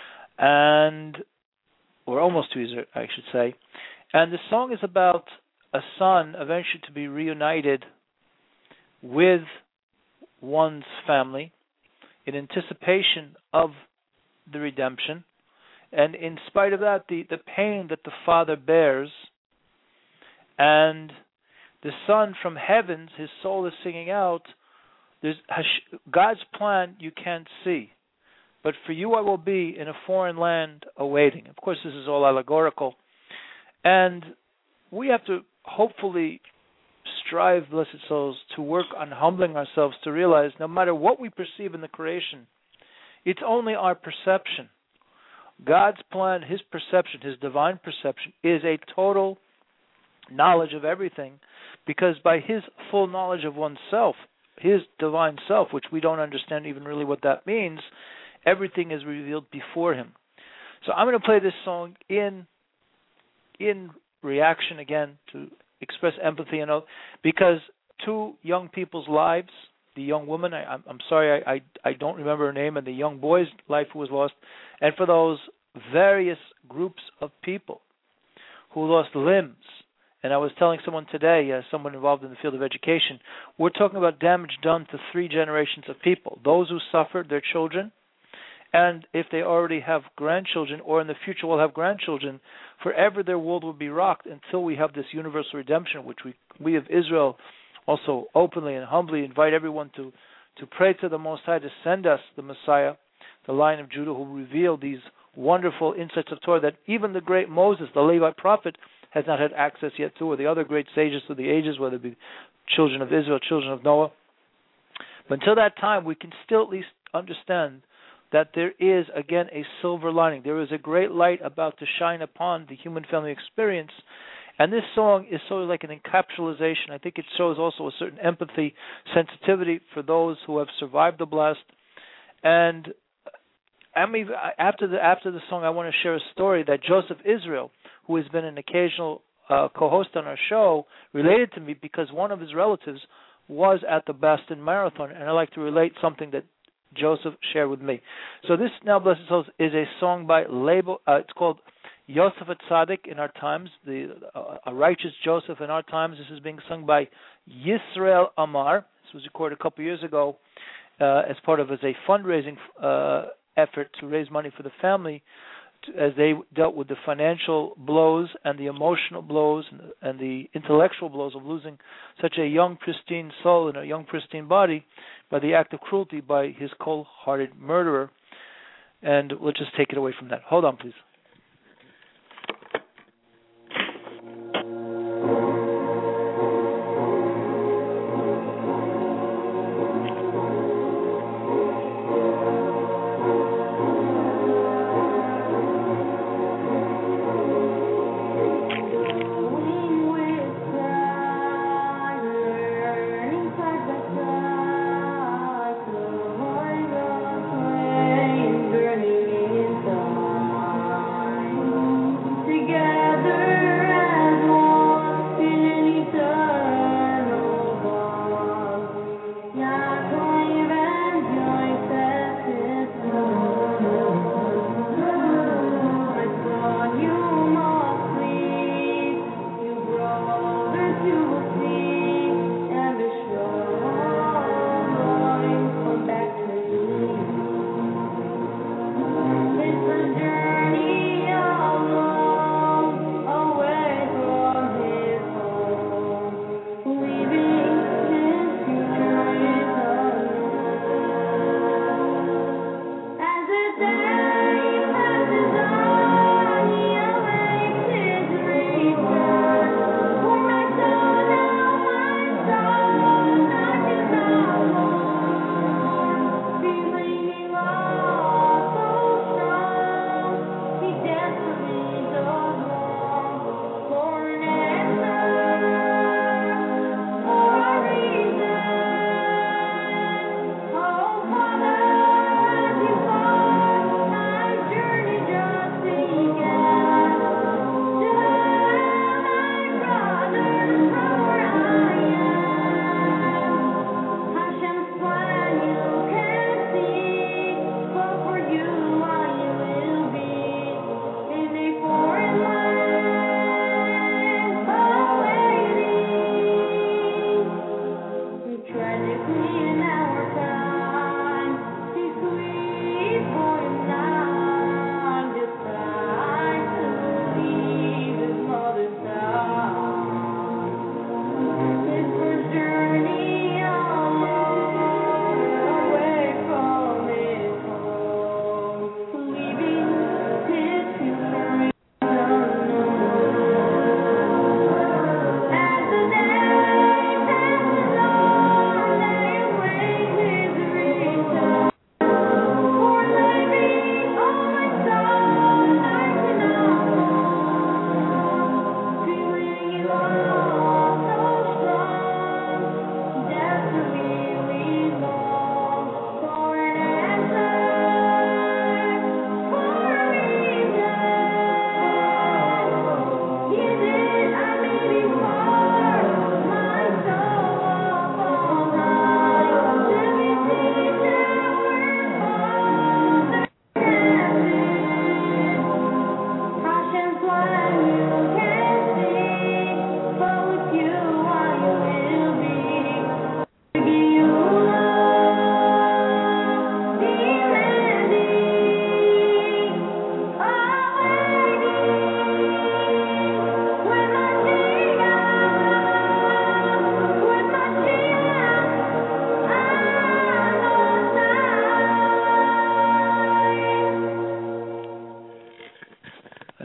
or almost 2 years, I should say. And the song is about a son eventually to be reunited with one's family in anticipation of the redemption. And in spite of that, the pain that the father bears, and the son from heavens, his soul is singing out, there's God's plan you can't see, but for you I will be in a foreign land awaiting. Of course, this is all allegorical, and we have to hopefully strive, blessed souls, to work on humbling ourselves to realize no matter what we perceive in the creation, it's only our perception. God's plan, his perception, his divine perception, is a total knowledge of everything, because by his full knowledge of oneself, his divine self, which we don't understand even really what that means, everything is revealed before him. So I'm going to play this song in reaction again to express empathy, because 2 young people's lives, the young woman, I'm sorry, I don't remember her name, and the young boy's life who was lost, and for those various groups of people who lost limbs. And I was telling someone today, someone involved in the field of education, we're talking about damage done to 3 generations of people. Those who suffered, their children, and if they already have grandchildren, or in the future will have grandchildren, forever their world will be rocked until we have this universal redemption, which we of Israel also openly and humbly invite everyone to pray to the Most High to send us the Messiah, the Lion of Judah, who revealed these wonderful insights of Torah that even the great Moses, the Levite prophet, has not had access yet to, or the other great sages through the ages, whether it be children of Israel, children of Noah. But until that time, we can still at least understand that there is, again, a silver lining. There is a great light about to shine upon the human family experience. And this song is sort of like an encapsulation. I think it shows also a certain empathy, sensitivity for those who have survived the blast. And after the song, I want to share a story that Joseph Israel, who has been an occasional co-host on our show, related to me because one of his relatives was at the Boston Marathon, and I'd like to relate something that Joseph shared with me. So this, now Blessed Souls, is a song by Label. It's called Yosef Atzadik in our times, a righteous Joseph in our times. This is being sung by Yisrael Amar. This was recorded a couple years ago as part of a fundraising effort to raise money for the family as they dealt with the financial blows and the emotional blows and the intellectual blows of losing such a young, pristine soul and a young, pristine body by the act of cruelty by his cold-hearted murderer. And we'll just take it away from that. Hold on, please. Burning inside.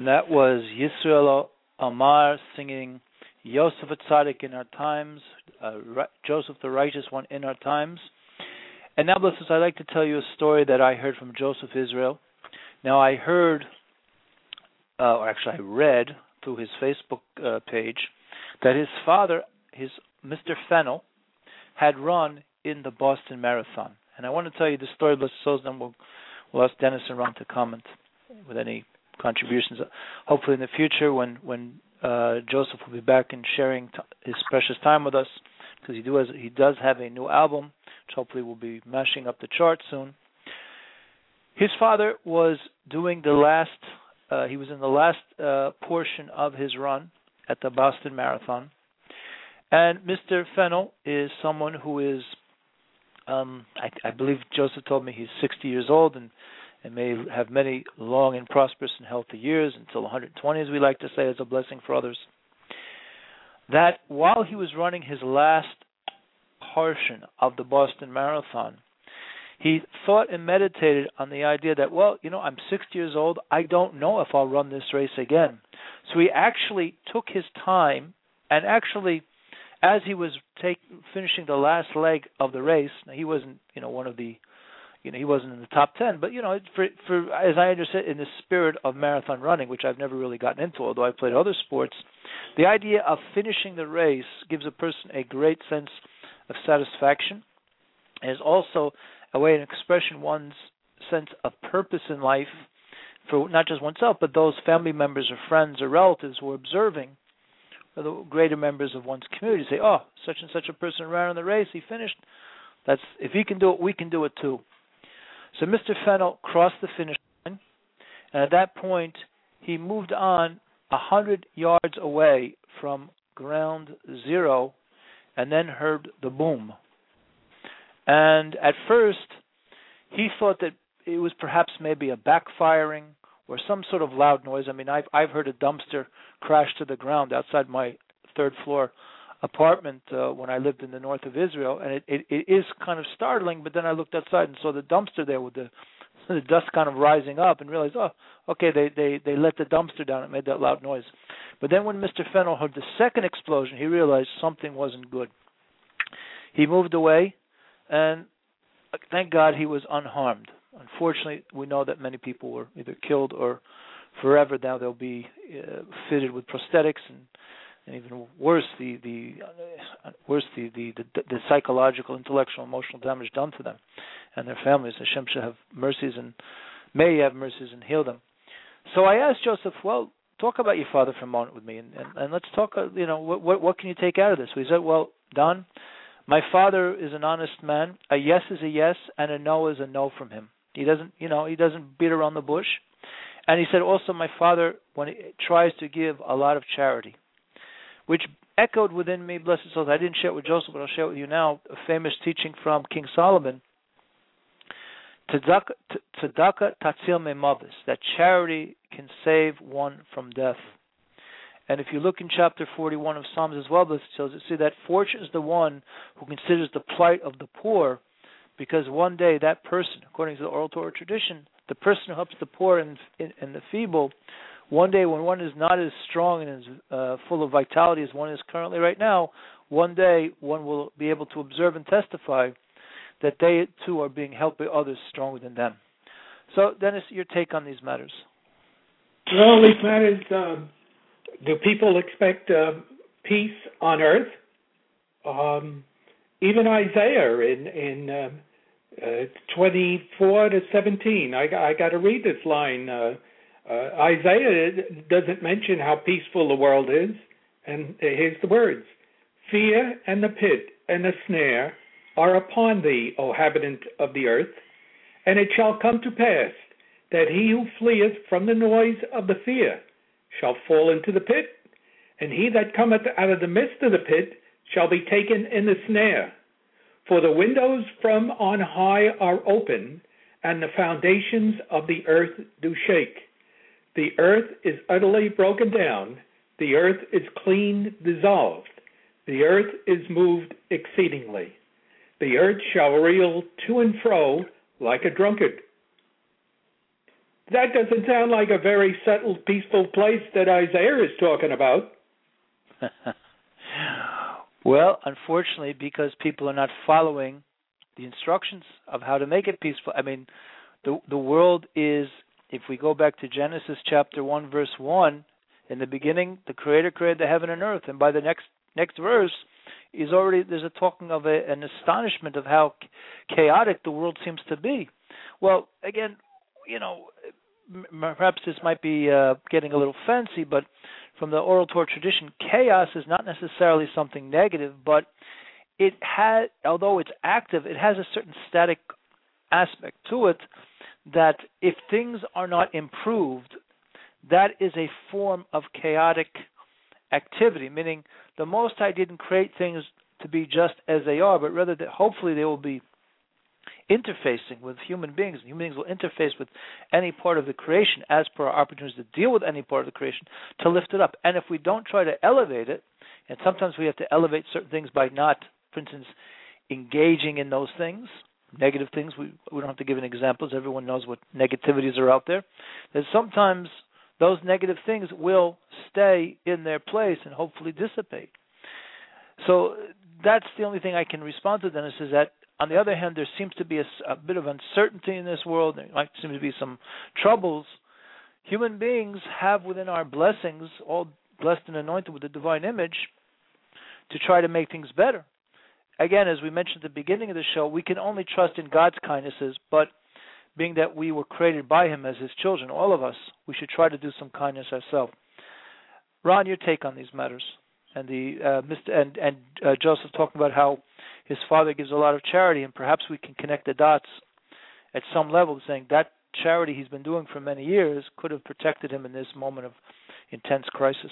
And that was Yisrael Amar singing Yosef Atzadik in Our Times, Joseph the Righteous One in Our Times. And now, blessed, I'd like to tell you a story that I heard from Joseph Israel. Now, I heard, or actually I read through his Facebook page, that his father, Mr. Fennel, had run in the Boston Marathon. And I want to tell you the story, blessed souls, then we'll ask Dennis and Ron to comment with any contributions. Hopefully in the future when Joseph will be back and sharing his precious time with us, because he does have a new album, which hopefully will be mashing up the charts soon. His father was doing he was in the last portion of his run at the Boston Marathon. And Mr. Fennel is someone who is, I believe Joseph told me he's 60 years old and may have many long and prosperous and healthy years until 120, as we like to say, as a blessing for others. That while he was running his last portion of the Boston Marathon, he thought and meditated on the idea that, well, I'm 60 years old. I don't know if I'll run this race again. So he actually took his time, and actually, as he was finishing the last leg of the race, now he wasn't, one of the, he wasn't in the top 10, but for as I understand, in the spirit of marathon running, which I've never really gotten into, although I played other sports, the idea of finishing the race gives a person a great sense of satisfaction, and is also a way of expressing one's sense of purpose in life for not just oneself, but those family members or friends or relatives who are observing, or the greater members of one's community, say, oh, such and such a person ran in the race, he finished. If he can do it, we can do it too. So Mr. Fennel crossed the finish line, and at that point, he moved on 100 yards away from ground zero, and then heard the boom. And at first, he thought that it was perhaps maybe a backfiring or some sort of loud noise. I mean, I've heard a dumpster crash to the ground outside my third-floor apartment when I lived in the north of Israel, and it is kind of startling, but then I looked outside and saw the dumpster there with the dust kind of rising up and realized, oh, okay, they let the dumpster down. It made that loud noise. But then when Mr. Fennel heard the second explosion, he realized something wasn't good. He moved away, and thank God he was unharmed. Unfortunately, we know that many people were either killed or forever now they'll be fitted with prosthetics, and even worse, the psychological, intellectual, emotional damage done to them and their families. Hashem should have mercies and may have mercies and heal them. So I asked Joseph, well, talk about your father for a moment with me, and let's talk. What can you take out of this? He said, well, Don, my father is an honest man. A yes is a yes, and a no is a no from him. He doesn't beat around the bush. And he said also, my father, when he tries to give a lot of charity, which echoed within me, blessed souls. I didn't share it with Joseph, but I'll share it with you now. A famous teaching from King Solomon, Tzedakah tatzil me'mavis, that charity can save one from death. And if you look in chapter 41 of Psalms as well, blessed souls, you see that fortunate is the one who considers the plight of the poor, because one day that person, according to the oral Torah tradition, the person who helps the poor and the feeble, one day when one is not as strong and as full of vitality as one is currently right now, one day one will be able to observe and testify that they too are being helped by others stronger than them. So, Dennis, your take on these matters? Well, these matters, do people expect peace on earth? Even Isaiah in 24 to 17, I got to read this line. Isaiah doesn't mention how peaceful the world is, and here's the words: fear and the pit and the snare are upon thee, O habitant of the earth, and it shall come to pass that he who fleeth from the noise of the fear shall fall into the pit, and he that cometh out of the midst of the pit shall be taken in the snare. For the windows from on high are open, and the foundations of the earth do shake. The earth is utterly broken down. The earth is clean dissolved. The earth is moved exceedingly. The earth shall reel to and fro like a drunkard. That doesn't sound like a very settled, peaceful place that Isaiah is talking about. Well, unfortunately, because people are not following the instructions of how to make it peaceful. I mean, the world is, if we go back to Genesis chapter 1, verse 1, in the beginning, the Creator created the heaven and earth. And by the next verse, there's a talking of an astonishment of how chaotic the world seems to be. Well, again, perhaps this might be getting a little fancy, but from the oral Torah tradition, chaos is not necessarily something negative, but it has, although it's active, it has a certain static aspect to it that if things are not improved, that is a form of chaotic activity, meaning the Most High didn't create things to be just as they are, but rather that hopefully they will be interfacing with human beings. Human beings will interface with any part of the creation as per our opportunities to deal with any part of the creation to lift it up. And if we don't try to elevate it, and sometimes we have to elevate certain things by not, for instance, engaging in those things, negative things. We don't have to give any examples. Everyone knows what negativities are out there. That sometimes those negative things will stay in their place and hopefully dissipate. So that's the only thing I can respond to, Dennis, is that on the other hand, there seems to be a bit of uncertainty in this world. There might seem to be some troubles. Human beings have within our blessings, all blessed and anointed with the divine image, to try to make things better. Again, as we mentioned at the beginning of the show, we can only trust in God's kindnesses, but being that we were created by Him as His children, all of us, we should try to do some kindness ourselves. Ron, your take on these matters, and Joseph talking about how his father gives a lot of charity, and perhaps we can connect the dots at some level, saying that charity he's been doing for many years could have protected him in this moment of intense crisis.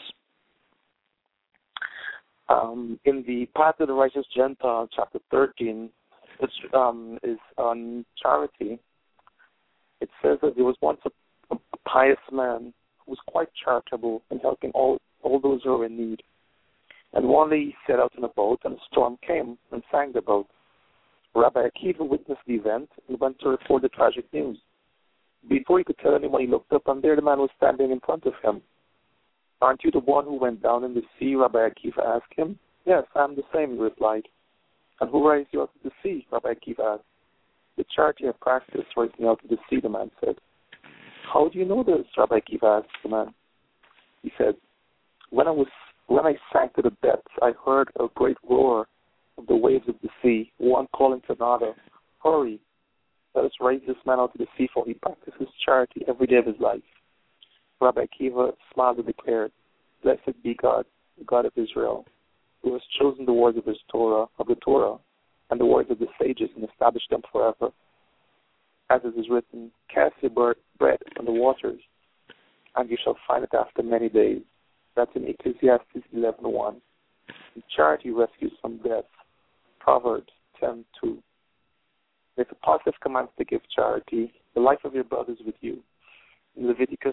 In the Path of the Righteous Gentile, chapter 13, which is on charity, it says that there was once a pious man who was quite charitable in helping all those who were in need. And one day he set out in a boat, and a storm came and sank the boat. Rabbi Akiva witnessed the event and went to report the tragic news. Before he could tell anyone, he looked up, and there the man was standing in front of him. "Aren't you the one who went down in the sea?" Rabbi Akiva asked him. "Yes, I'm the same," he replied. "And who raised you out of the sea?" Rabbi Akiva asked. "The charity I practice raised me out of the sea," the man said. "How do you know this?" Rabbi Akiva asked the man. He said, When I sank to the depths, I heard a great roar of the waves of the sea, one calling to another, 'Hurry, let us raise this man out of the sea, for he practices charity every day of his life.' Rabbi Akiva smiled and declared, 'Blessed be God, the God of Israel, who has chosen the words of the Torah, and the words of the sages, and established them forever. As it is written, cast your bread on the waters, and you shall find it after many days.' That's in Ecclesiastes 11:1. Charity rescues from death. Proverbs 10:2. There's a positive command to give charity. The life of your brother is with you. In Leviticus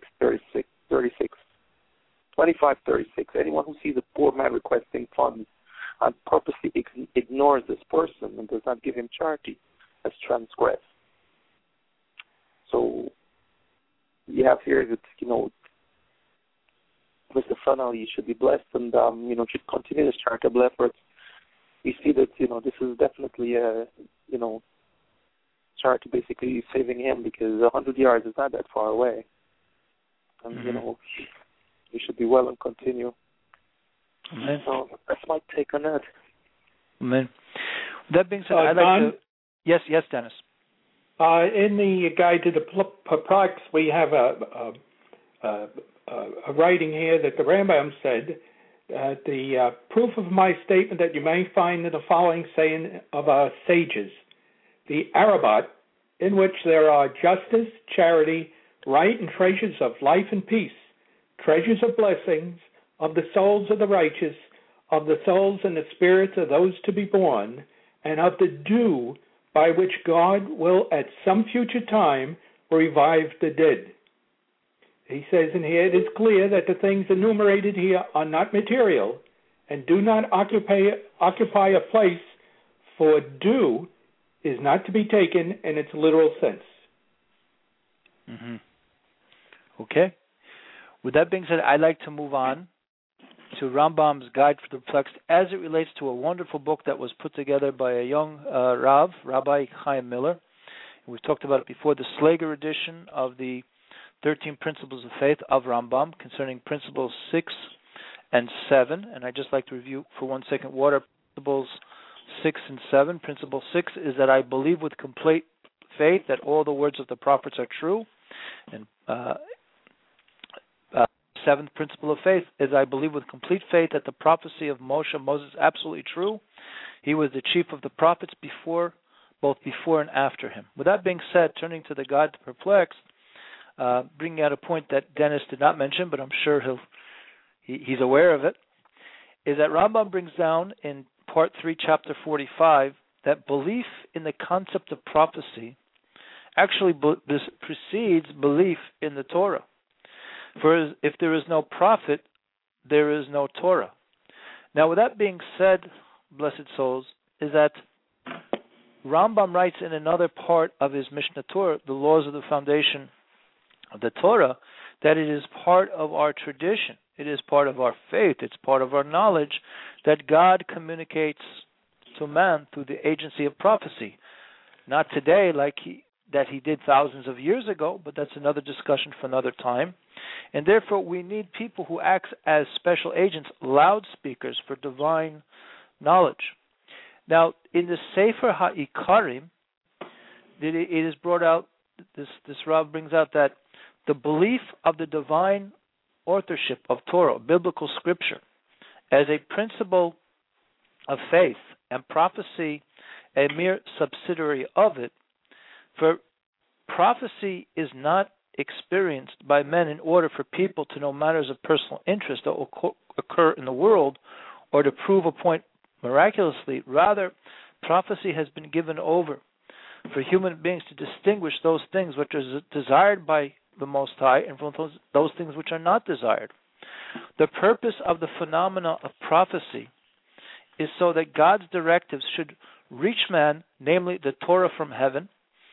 25:36. Anyone who sees a poor man requesting funds and purposely ignores this person and does not give him charity has transgressed. So you have here that, Mr. Funnell, you should be blessed and, should continue this charitable efforts. We see that, this is definitely charity basically saving him, because 100 yards is not that far away. And, you should be well and continue. Amen. So that's my take on that. Amen. That being said, I'd like to... Yes, Dennis. In the Guide to the Perplexed, we have a writing here that the Rambam said, the proof of my statement that you may find in the following saying of our sages, the Arabat, in which there are justice, charity, right, and treasures of life and peace, treasures of blessings, of the souls of the righteous, of the souls and the spirits of those to be born, and of the dew by which God will at some future time revive the dead. He says in here, it is clear that the things enumerated here are not material and do not occupy a place, for dew is not to be taken in its literal sense. Mm-hmm. Okay. With that being said, I'd like to move on to Rambam's Guide for the Perplexed as it relates to a wonderful book that was put together by a young Rabbi Chaim Miller. We've talked about it before, the Slager edition of the 13 Principles of Faith of Rambam concerning Principles 6 and 7. And I'd just like to review for 1 second what are Principles 6 and 7. Principle 6 is that I believe with complete faith that all the words of the prophets are true. And seventh principle of faith is I believe with complete faith that the prophecy of Moses is absolutely true. He was the chief of the prophets both before and after him. With that being said, turning to the Guide to the Perplexed, bringing out a point that Dennis did not mention, but I'm sure he's aware of it, is that Rambam brings down in Part 3, Chapter 45, that belief in the concept of prophecy actually precedes belief in the Torah. For if there is no prophet, there is no Torah. Now, with that being said, blessed souls, is that Rambam writes in another part of his Mishnah Torah, the laws of the foundation of the Torah, that it is part of our tradition, it is part of our faith, it's part of our knowledge that God communicates to man through the agency of prophecy. Not today like he did thousands of years ago, but that's another discussion for another time. And therefore we need people who act as special agents, loudspeakers for divine knowledge. Now, in the Sefer HaIkarim, it is brought out, this Rav brings out that the belief of the divine authorship of Torah, biblical scripture, as a principle of faith and prophecy, a mere subsidiary of it. For prophecy is not experienced by men in order for people to know matters of personal interest that will occur in the world or to prove a point miraculously. Rather, prophecy has been given over for human beings to distinguish those things which are desired by the Most High and from those things which are not desired. The purpose of the phenomena of prophecy is so that God's directives should reach man, namely the Torah from heaven,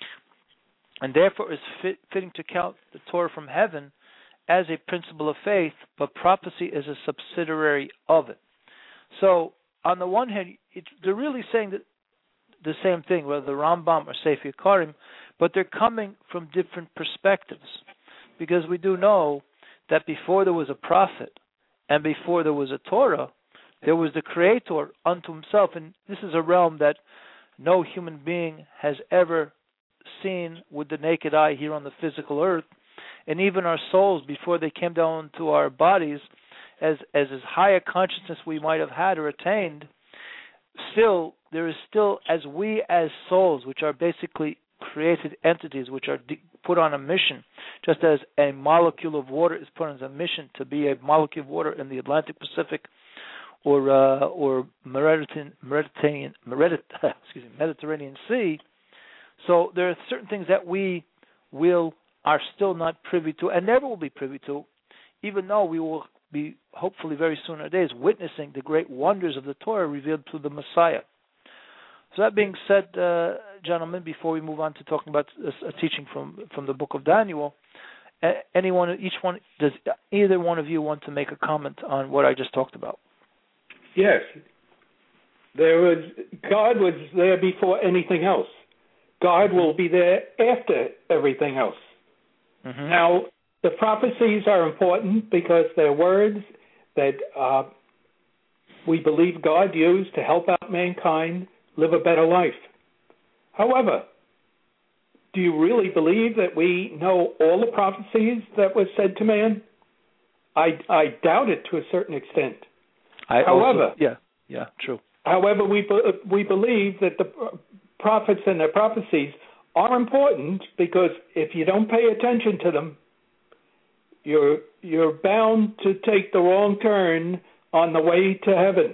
and therefore is fitting to count the Torah from heaven as a principle of faith, but prophecy is a subsidiary of it. So, on the one hand, they're really saying that the same thing, whether the Rambam or Sefer HaIkarim, but they're coming from different perspectives. Because we do know that before there was a prophet and before there was a Torah, there was the Creator unto himself. And this is a realm that no human being has ever seen with the naked eye here on the physical earth. And even our souls, before they came down to our bodies, as high a consciousness we might have had or attained, still, there is still, as we as souls, which are basically created entities, which are put on a mission, just as a molecule of water is put on a mission to be a molecule of water in the Atlantic, Pacific, or Mediterranean Sea. So there are certain things that we are still not privy to, and never will be privy to, even though we will be hopefully very soon in our days witnessing the great wonders of the Torah revealed through the Messiah. So that being said, gentlemen, before we move on to talking about a teaching from the book of Daniel, does either one of you want to make a comment on what I just talked about? Yes. God was there before anything else. God will be there after everything else. Mm-hmm. Now, the prophecies are important because they're words that we believe God used to help out mankind live a better life. However, do you really believe that we know all the prophecies that were said to man? I doubt it to a certain extent. True. However, we believe that the prophets and their prophecies are important because if you don't pay attention to them, you're bound to take the wrong turn on the way to heaven.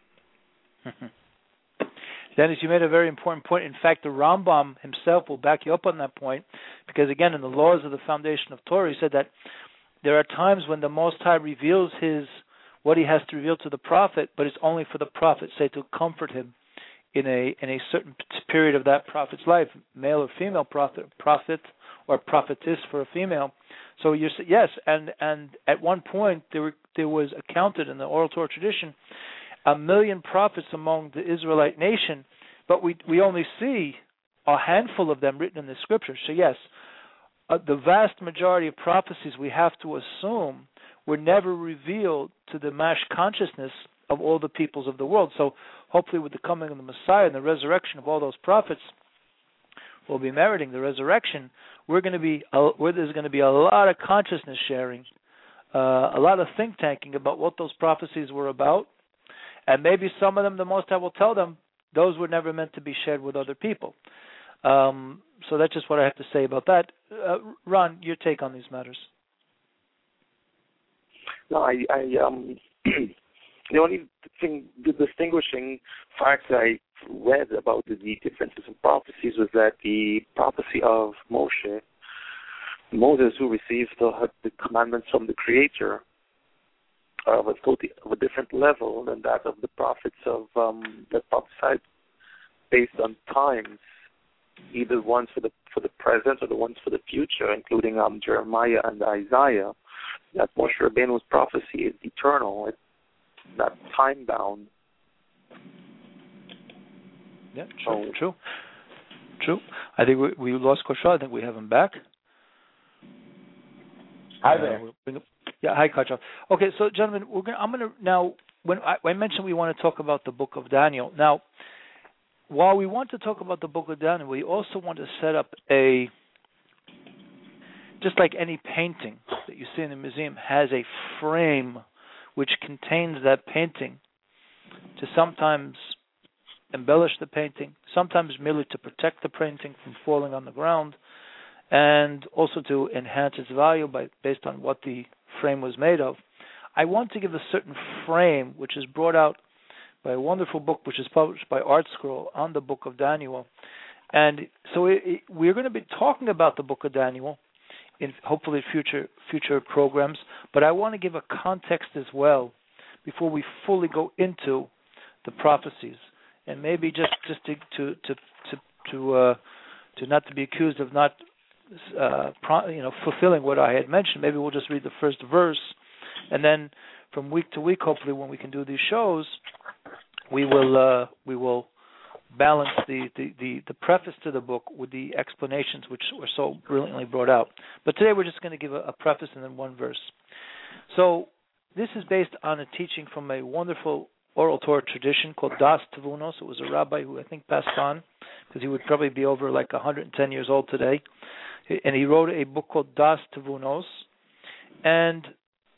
Dennis, you made a very important point. In fact, the Rambam himself will back you up on that point, because again, in the laws of the foundation of Torah, he said that there are times when the Most High reveals what he has to reveal to the prophet, but it's only for the prophet, say, to comfort him in a certain period of that prophet's life, male or female prophet, or prophetess for a female. So yes, and at one point there was accounted in the oral Torah tradition 1 million prophets among the Israelite nation, but we only see a handful of them written in the scriptures. So yes, the vast majority of prophecies we have to assume were never revealed to the mash consciousness of all the peoples of the world. So hopefully with the coming of the Messiah and the resurrection of all those prophets, we'll be meriting the resurrection. Where there's going to be a lot of consciousness sharing, a lot of think tanking about what those prophecies were about, and maybe some of them, the Most High will tell them, those were never meant to be shared with other people. So that's just what I have to say about that. Ron, your take on these matters? No, I the only thing, the distinguishing facts I read about the differences in prophecies was that the prophecy of Moses, who received the commandments from the Creator, was totally of a different level than that of the prophets that prophesied based on times, either ones for the present or the ones for the future, including Jeremiah and Isaiah. That Moshe Rabbeinu's prophecy is eternal. It's not time bound. Yeah, true. I think we lost Koshal. I think we have him back. Hi there. Hi, Koshal. Okay, so gentlemen, I'm going to now. When I mentioned we want to talk about the Book of Daniel. Now, while we want to talk about the Book of Daniel, we also want to set up just like any painting that you see in the museum has a frame which contains that painting to sometimes embellish the painting, sometimes merely to protect the painting from falling on the ground, and also to enhance its value based on what the frame was made of. I want to give a certain frame which is brought out by a wonderful book which is published by ArtScroll on the Book of Daniel. And so we're going to be talking about the Book of Daniel in hopefully future programs, but I want to give a context as well before we fully go into the prophecies, and maybe just to not to be accused of not fulfilling what I had mentioned. Maybe we'll just read the first verse, and then from week to week, hopefully, when we can do these shows, we will balance the preface to the book with the explanations which were so brilliantly brought out. But today we're just going to give a preface and then one verse. So this is based on a teaching from a wonderful oral Torah tradition called Das Tavunos. It was a rabbi who I think passed on, because he would probably be over like 110 years old today. And he wrote a book called Das Tavunos. And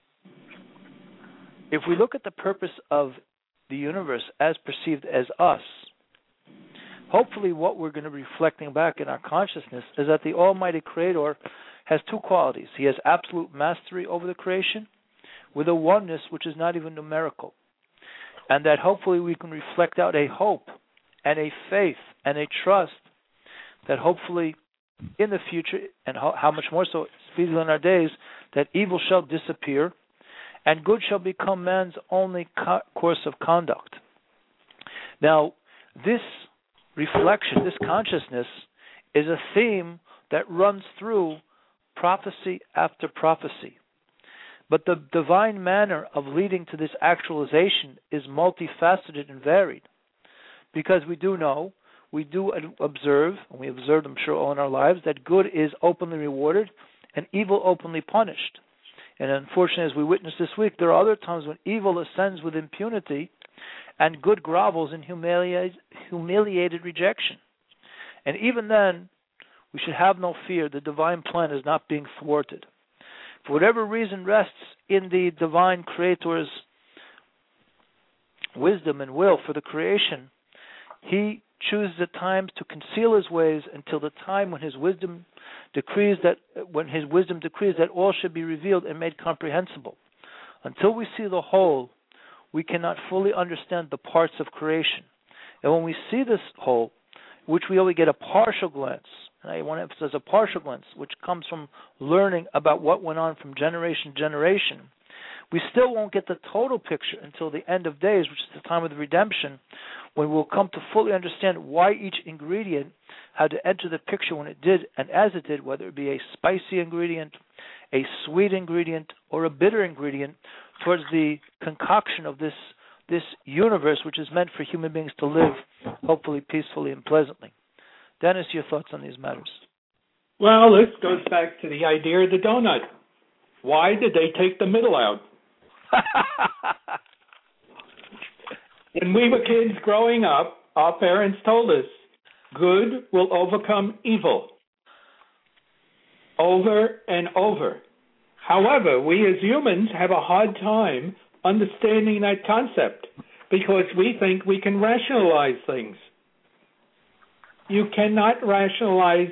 if we look at the purpose of the universe as perceived as us, hopefully what we're going to be reflecting back in our consciousness is that the Almighty Creator has two qualities. He has absolute mastery over the creation with a oneness which is not even numerical. And that hopefully we can reflect out a hope and a faith and a trust that hopefully in the future, and how much more so speedily in our days, that evil shall disappear and good shall become man's only course of conduct. Now, this reflection, this consciousness, is a theme that runs through prophecy after prophecy. But the divine manner of leading to this actualization is multifaceted and varied. Because we do know, we do observe, and we observed, I'm sure, all in our lives, that good is openly rewarded and evil openly punished. And unfortunately, as we witnessed this week, there are other times when evil ascends with impunity and good grovels in humiliated rejection. And even then, we should have no fear. The divine plan is not being thwarted. For whatever reason rests in the divine Creator's wisdom and will for the creation, He chooses at times to conceal His ways until the time when His wisdom decrees that all should be revealed and made comprehensible. Until we see the whole, we cannot fully understand the parts of creation. And when we see this whole, which we only get a partial glance, and I want to emphasize a partial glance, which comes from learning about what went on from generation to generation, we still won't get the total picture until the end of days, which is the time of the redemption, when we'll come to fully understand why each ingredient had to enter the picture when it did and as it did, whether it be a spicy ingredient, a sweet ingredient, or a bitter ingredient, towards the concoction of this universe, which is meant for human beings to live, hopefully peacefully and pleasantly. Dennis, your thoughts on these matters? Well, this goes back to the idea of the donut. Why did they take the middle out? When we were kids growing up, our parents told us, good will overcome evil. Over and over. However, we as humans have a hard time understanding that concept because we think we can rationalize things. You cannot rationalize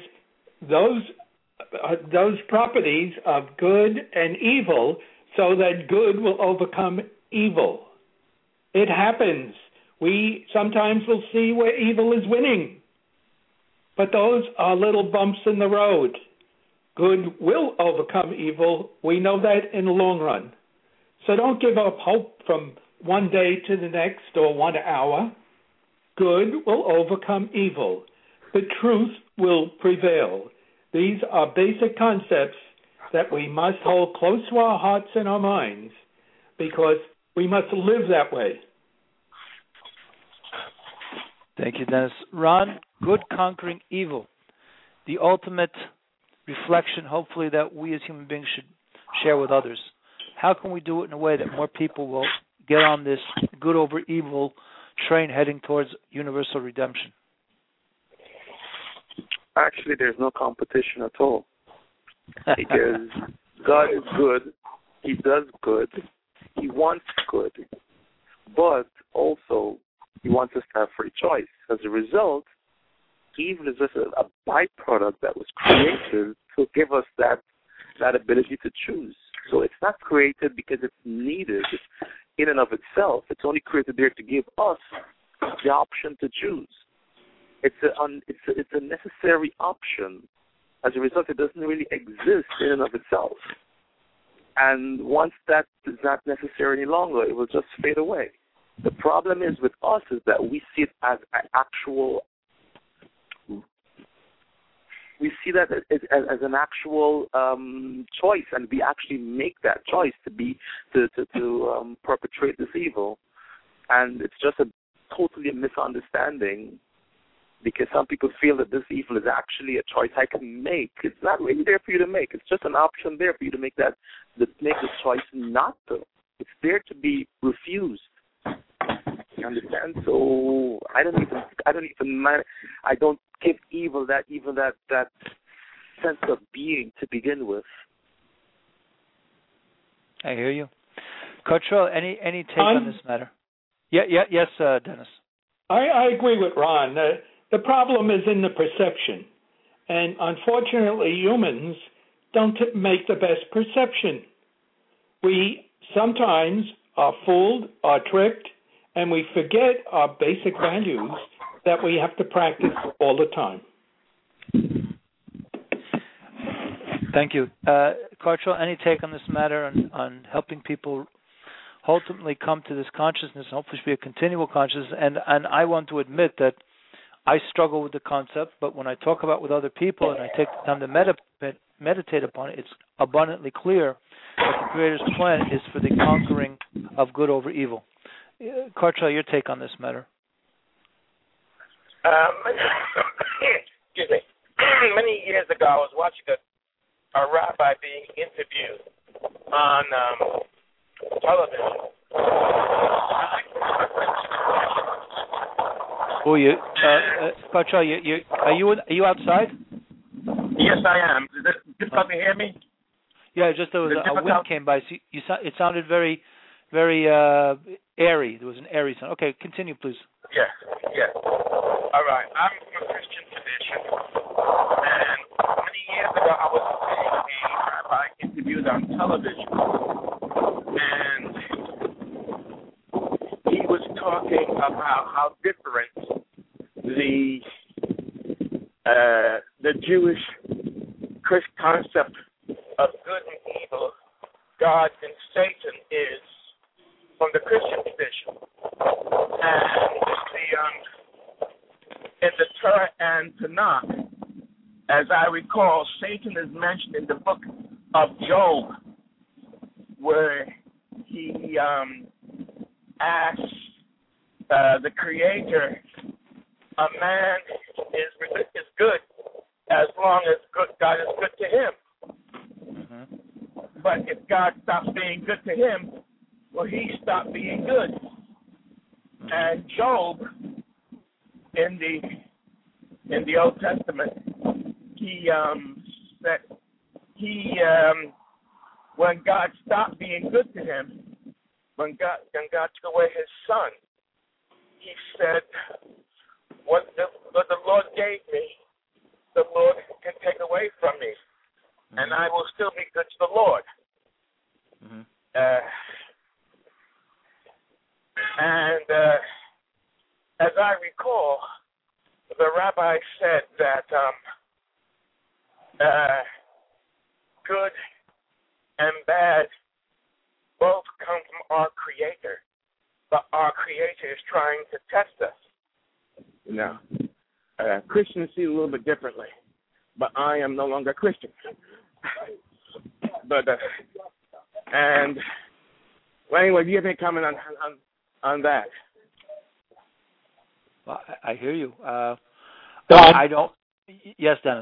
those properties of good and evil so that good will overcome evil. It happens. We sometimes will see where evil is winning, but those are little bumps in the road. Good will overcome evil. We know that in the long run. So don't give up hope from one day to the next or 1 hour. Good will overcome evil. The truth will prevail. These are basic concepts that we must hold close to our hearts and our minds because we must live that way. Thank you, Dennis. Ron, good conquering evil. The ultimate reflection, hopefully, that we as human beings should share with others. How can we do it in a way that more people will get on this good over evil train heading towards universal redemption? Actually, there's no competition at all. Because God is good. He does good. He wants good. But also, He wants us to have free choice. As a result, evil is just a byproduct that was created to give us that ability to choose. So it's not created because it's needed in and of itself. It's only created there to give us the option to choose. It's a necessary option. As a result, it doesn't really exist in and of itself. And once that is not necessary any longer, it will just fade away. The problem is with us is that we see it as an actual. We see that as an actual choice, and we actually make that choice to perpetrate this evil, and it's just totally a misunderstanding, because some people feel that this evil is actually a choice I can make. It's not really there for you to make. It's just an option there for you to make the choice not to. It's there to be refused. You understand? So I don't give evil that sense of being to begin with. I hear you. Cottrell, any take on this matter? Yes, Dennis. I agree with Ron. The problem is in the perception. And unfortunately, humans don't make the best perception. We sometimes are fooled, are tricked, and we forget our basic values that we have to practice all the time. Thank you. Cottrell, any take on this matter on helping people ultimately come to this consciousness, and hopefully be a continual consciousness? And I want to admit that I struggle with the concept, but when I talk about it with other people and I take the time to meditate upon it, it's abundantly clear that the Creator's plan is for the conquering of good over evil. Cottrell, your take on this matter? Excuse me. Many years ago, I was watching a rabbi being interviewed on television. Cottrell, are you outside? Yes, I am. Is it difficult to hear me? Yeah, just there was a wind came by. So it sounded very, very airy. There was an airy sound. Okay, continue, please. Yes. All right. I'm from a Christian tradition, and many years ago, I was seeing a rabbi interviewed on television, and he was talking about how different the Jewish concept of good and evil, God and Satan, is from the Christian tradition. And the Torah and Tanakh, as I recall, Satan is mentioned in the book of Job, where he asks the Creator, a man is good as long as God is good to him. Mm-hmm. But if God stops being good to him, well, he stopped being good. Mm-hmm. And Job, in the Old Testament, he said when God stopped being good to him, when God took away his son, he said, what the Lord gave me, the Lord can take away from me, mm-hmm. and I will still be good to the Lord. Mm-hmm. As I recall, the rabbi said that good and bad both come from our Creator, but our Creator is trying to test us. Now, Christians see it a little bit differently, but I am no longer Christian. But anyway, do you have any comment on that? Well, I hear you. Don? I don't. Yes, Dennis.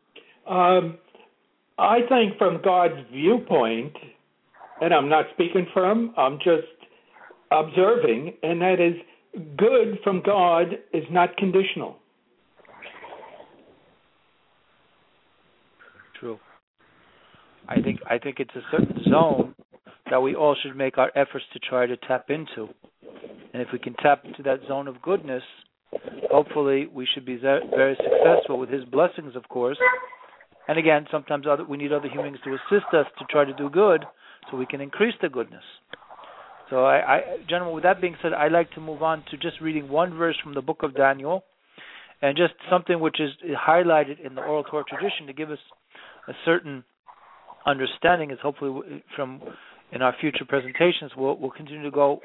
I think from God's viewpoint, and I'm not speaking for him, I'm just observing, and that is good from God is not conditional. True. I think it's a certain zone that we all should make our efforts to try to tap into. And if we can tap into that zone of goodness, hopefully we should be very successful with his blessings, of course. And again, sometimes we need other humans to assist us to try to do good so we can increase the goodness. So, gentlemen, with that being said, I'd like to move on to just reading one verse from the book of Daniel, and just something which is highlighted in the oral Torah tradition to give us a certain understanding, is hopefully from in our future presentations we'll continue to go,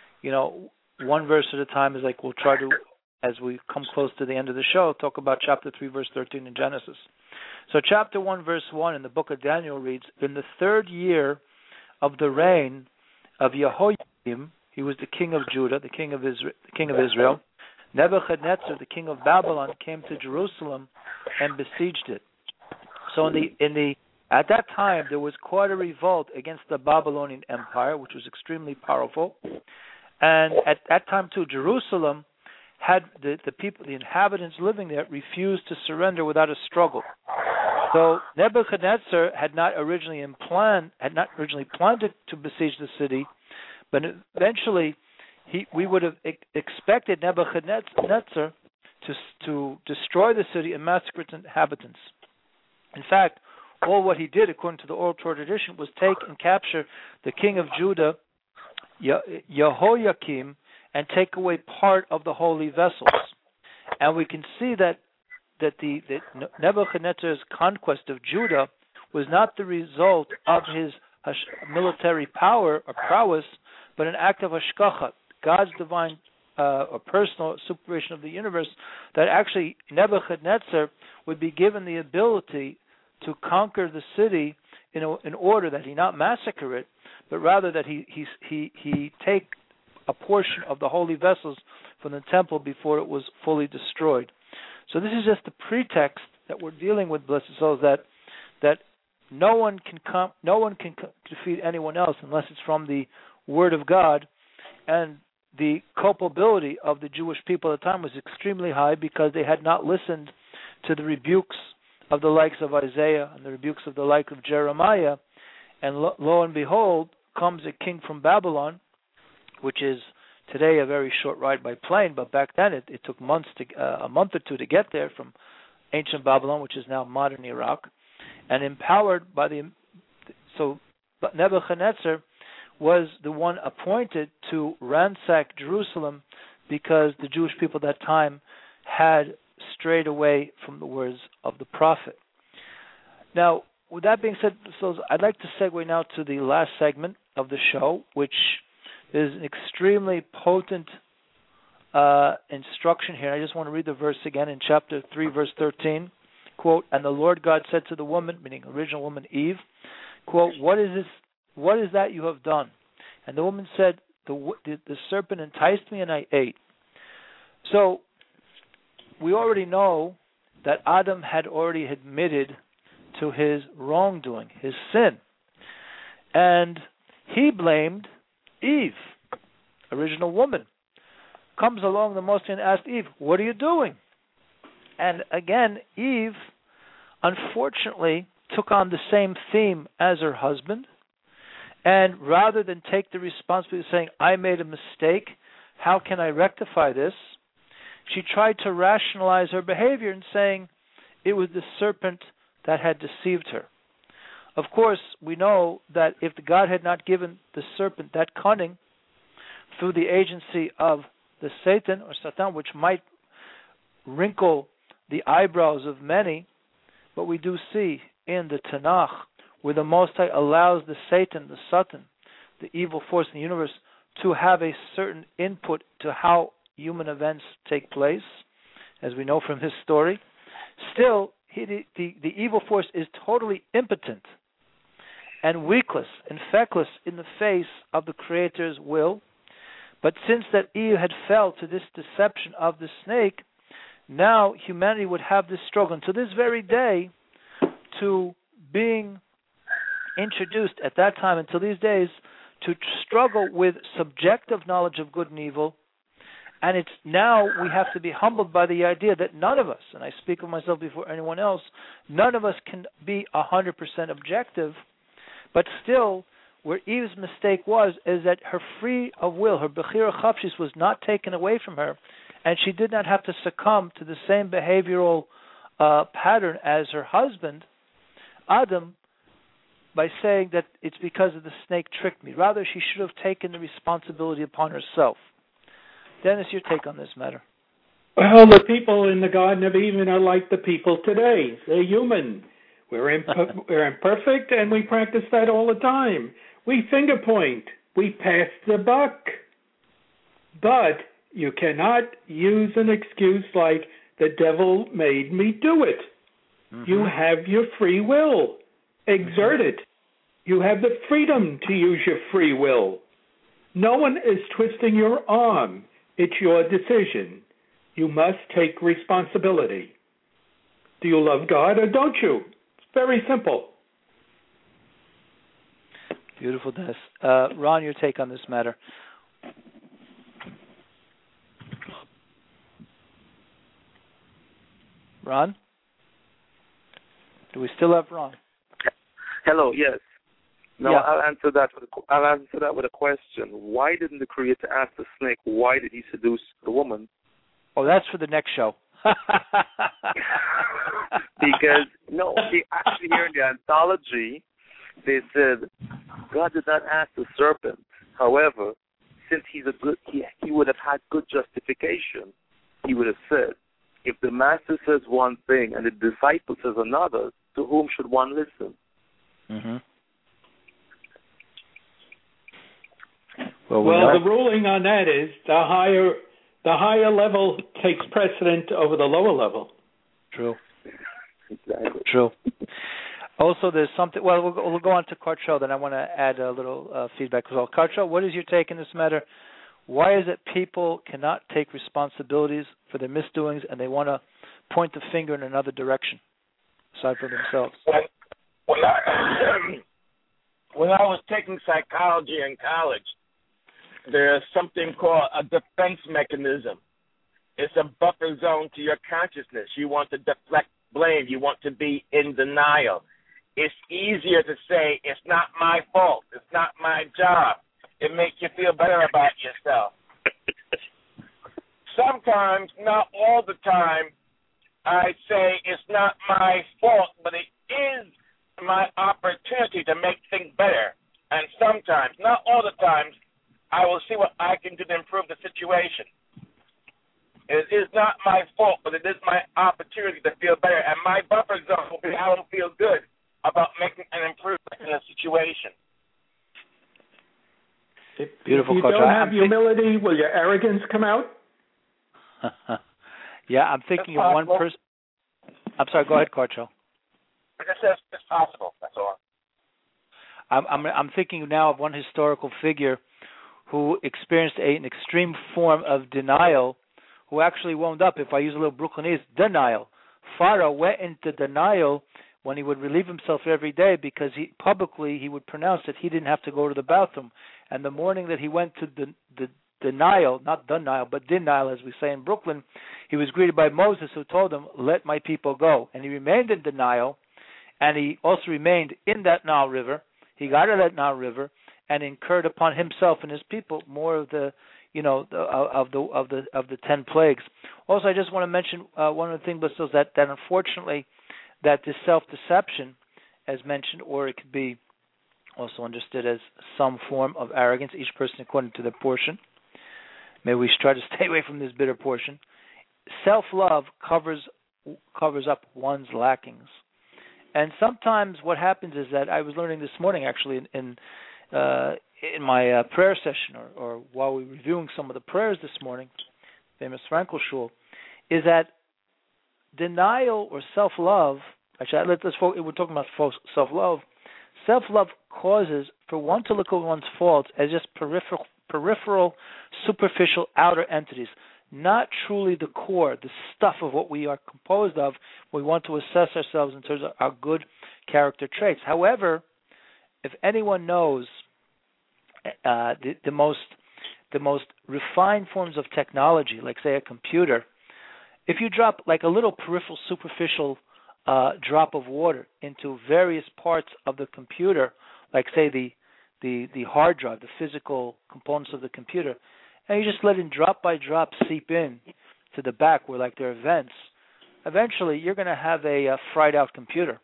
one verse at a time, we'll try to, as we come close to the end of the show, talk about chapter 3, verse 13 in Genesis. So chapter 1, verse 1 in the book of Daniel reads, in the 3rd year of the reign of Jehoiakim, he was the king of Judah, the king of Israel, Nebuchadnezzar, the king of Babylon, came to Jerusalem and besieged it. So at that time, there was quite a revolt against the Babylonian Empire, which was extremely powerful. And at that time, too, Jerusalem had the people, the inhabitants living there, refused to surrender without a struggle. So Nebuchadnezzar had not originally planned to besiege the city, but eventually we would have expected Nebuchadnezzar to destroy the city and massacre its inhabitants. In fact, all what he did, according to the oral Torah tradition, was take and capture the king of Judah, Jehoiakim, and take away part of the holy vessels. And we can see that Nebuchadnezzar's conquest of Judah was not the result of his military power or prowess, but an act of hashgacha, God's divine or personal supervision of the universe, that actually Nebuchadnezzar would be given the ability to conquer the city in order that he not massacre it, but rather that he take a portion of the holy vessels from the temple before it was fully destroyed. So this is just the pretext that we're dealing with, blessed souls, that no one can defeat anyone else unless it's from the Word of God, and the culpability of the Jewish people at the time was extremely high because they had not listened to the rebukes of the likes of Isaiah and the rebukes of the like of Jeremiah, and lo and behold, comes a king from Babylon, which is today a very short ride by plane, but back then it took a month or two to get there from ancient Babylon, which is now modern Iraq, and empowered by but Nebuchadnezzar was the one appointed to ransack Jerusalem because the Jewish people at that time had strayed away from the words of the prophet. Now, with that being said, so I'd like to segue now to the last segment of the show, which is an extremely potent instruction here. I just want to read the verse again in chapter 3, verse 13. Quote, and the Lord God said to the woman, meaning original woman Eve, quote, what is this? What is that you have done? And the woman said, the serpent enticed me and I ate. So we already know that Adam had already admitted to his wrongdoing, his sin. And he blamed Eve, original woman. Comes along the Most High and asked Eve, what are you doing? And again, Eve, unfortunately, took on the same theme as her husband. And rather than take the responsibility of saying, I made a mistake, how can I rectify this? She tried to rationalize her behavior and saying it was the serpent that had deceived her. Of course, we know that if God had not given the serpent that cunning through the agency of the Satan or Satan, which might wrinkle the eyebrows of many, but we do see in the Tanakh where the Most High allows the Satan, the Satan, the evil force in the universe, to have a certain input to how human events take place, as we know from his story. Still, the evil force is totally impotent and weakless and feckless in the face of the Creator's will. But since that Eve had fell to this deception of the snake, now humanity would have this struggle, and to this very day, to being introduced at that time until these days, to struggle with subjective knowledge of good and evil. And it's now we have to be humbled by the idea that none of us, and I speak of myself before anyone else, none of us can be 100% objective, but still, where Eve's mistake was, is that her free of will, her Bechira Chapshis, was not taken away from her, and she did not have to succumb to the same behavioral pattern as her husband, Adam, by saying that it's because of the snake tricked me. Rather, she should have taken the responsibility upon herself. Dennis, your take on this matter? Well, the people in the Garden of Eden are like the people today. They're human. We're imperfect, and we practice that all the time. We finger point. We pass the buck. But you cannot use an excuse like, the devil made me do it. Mm-hmm. You have your free will. Exert it. You have the freedom to use your free will. No one is twisting your arm. It's your decision. You must take responsibility. Do you love God or don't you? It's very simple. Beautiful, Dennis. Ron, your take on this matter? Ron? Do we still have Ron? Hello, yes. No, yeah. I'll answer that with a question. Why didn't the Creator ask the snake, why did he seduce the woman? Oh, that's for the next show. Because, no, actually here in the anthology, they said, God did not ask the serpent. However, since he would have had good justification, he would have said, if the master says one thing and the disciple says another, to whom should one listen? Mm-hmm. Well, the ruling on that is the higher level takes precedent over the lower level. True. Exactly. True. Also, there's something. Well, we'll go on to Kartrell. Then I want to add a little feedback as well. Kartrell, what is your take in this matter? Why is it people cannot take responsibilities for their misdoings and they want to point the finger in another direction, aside from themselves? When I was taking psychology in college, there's something called a defense mechanism. It's a buffer zone to your consciousness. You want to deflect blame. You want to be in denial. It's easier to say, it's not my fault. It's not my job. It makes you feel better about yourself. Sometimes, not all the time, I say it's not my fault, but it is my opportunity to make things better. And sometimes, not all the times, I will see what I can do to improve the situation. It is not my fault, but it is my opportunity to feel better. And my buffer zone will be how I feel good about making an improvement in the situation. If you don't have humility, will your arrogance come out? Yeah, I'm thinking of one person. I'm sorry. Go ahead, Carcho. I just said it's possible. That's all. I'm thinking now of one historical figure who experienced an extreme form of denial, who actually wound up, if I use a little Brooklynese, denial. Pharaoh went into denial when he would relieve himself every day because he would pronounce that he didn't have to go to the bathroom. And the morning that he went to the denial, not denial, but denial, as we say in Brooklyn, he was greeted by Moses, who told him, "Let my people go." And he remained in denial, and he also remained in that Nile River. He got out of that Nile River and incurred upon himself and his people more of the, of the 10 plagues. Also, I just want to mention one of the things that unfortunately, that this self-deception, as mentioned, or it could be also understood as some form of arrogance, each person according to their portion. May we try to stay away from this bitter portion. Self-love covers up one's lackings. And sometimes what happens is that I was learning this morning, actually, in my prayer session, or while we were reviewing some of the prayers this morning, famous Frankel Shul, is that denial or self-love. Actually, we're talking about self-love. Self-love causes for one to look at one's faults as just peripheral, superficial, outer entities, not truly the core, the stuff of what we are composed of. We want to assess ourselves in terms of our good character traits. However, if anyone knows the most refined forms of technology, like say a computer, if you drop like a little peripheral, superficial drop of water into various parts of the computer, like say the hard drive, the physical components of the computer, and you just let it drop by drop seep in to the back where like there are vents, eventually you're going to have a fried out computer.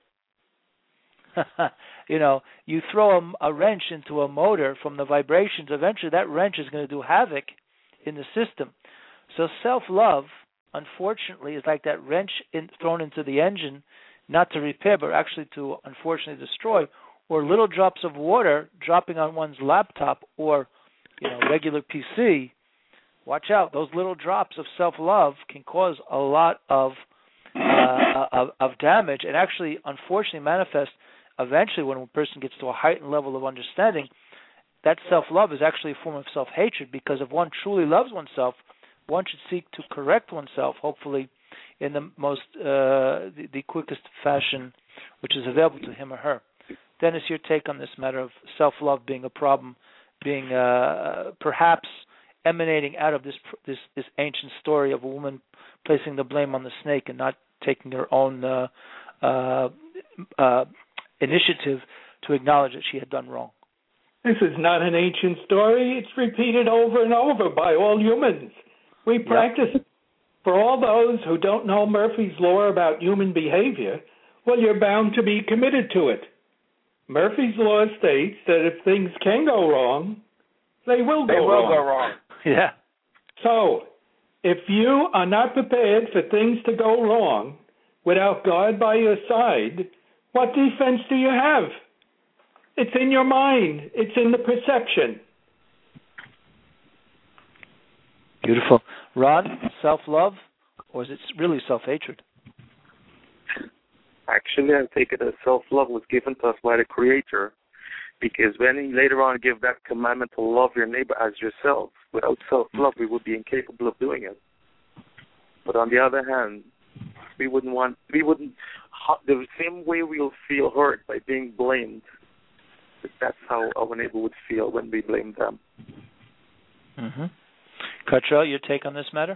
You throw a wrench into a motor from the vibrations, eventually that wrench is going to do havoc in the system. So self-love, unfortunately, is like that wrench thrown into the engine, not to repair, but actually to, unfortunately, destroy, or little drops of water dropping on one's laptop or regular PC. Watch out; those little drops of self-love can cause a lot of damage, and actually, unfortunately, manifest eventually when a person gets to a heightened level of understanding. That self-love is actually a form of self-hatred, because if one truly loves oneself, one should seek to correct oneself, hopefully in the most the quickest fashion which is available to him or her. Dennis, your take on this matter of self-love being a problem, being perhaps emanating out of this ancient story of a woman placing the blame on the snake and not taking her own initiative to acknowledge that she had done wrong. This is not an ancient story. It's repeated over and over by all humans. We practice it. For all those who don't know Murphy's Law about human behavior, well, you're bound to be committed to it. Murphy's Law states that if things can go wrong, they will go wrong. Yeah. So, if you are not prepared for things to go wrong without God by your side, what defense do you have? It's in your mind. It's in the perception. Beautiful. Ron, self-love, or is it really self-hatred? Actually, I take it as self-love was given to us by the Creator, because when he later on gave that commandment to love your neighbor as yourself, without self-love, we would be incapable of doing it. But on the other hand, the same way we'll feel hurt by being blamed, that's how our neighbor would feel when we blame them. Mm-hmm. Cottrell, your take on this matter?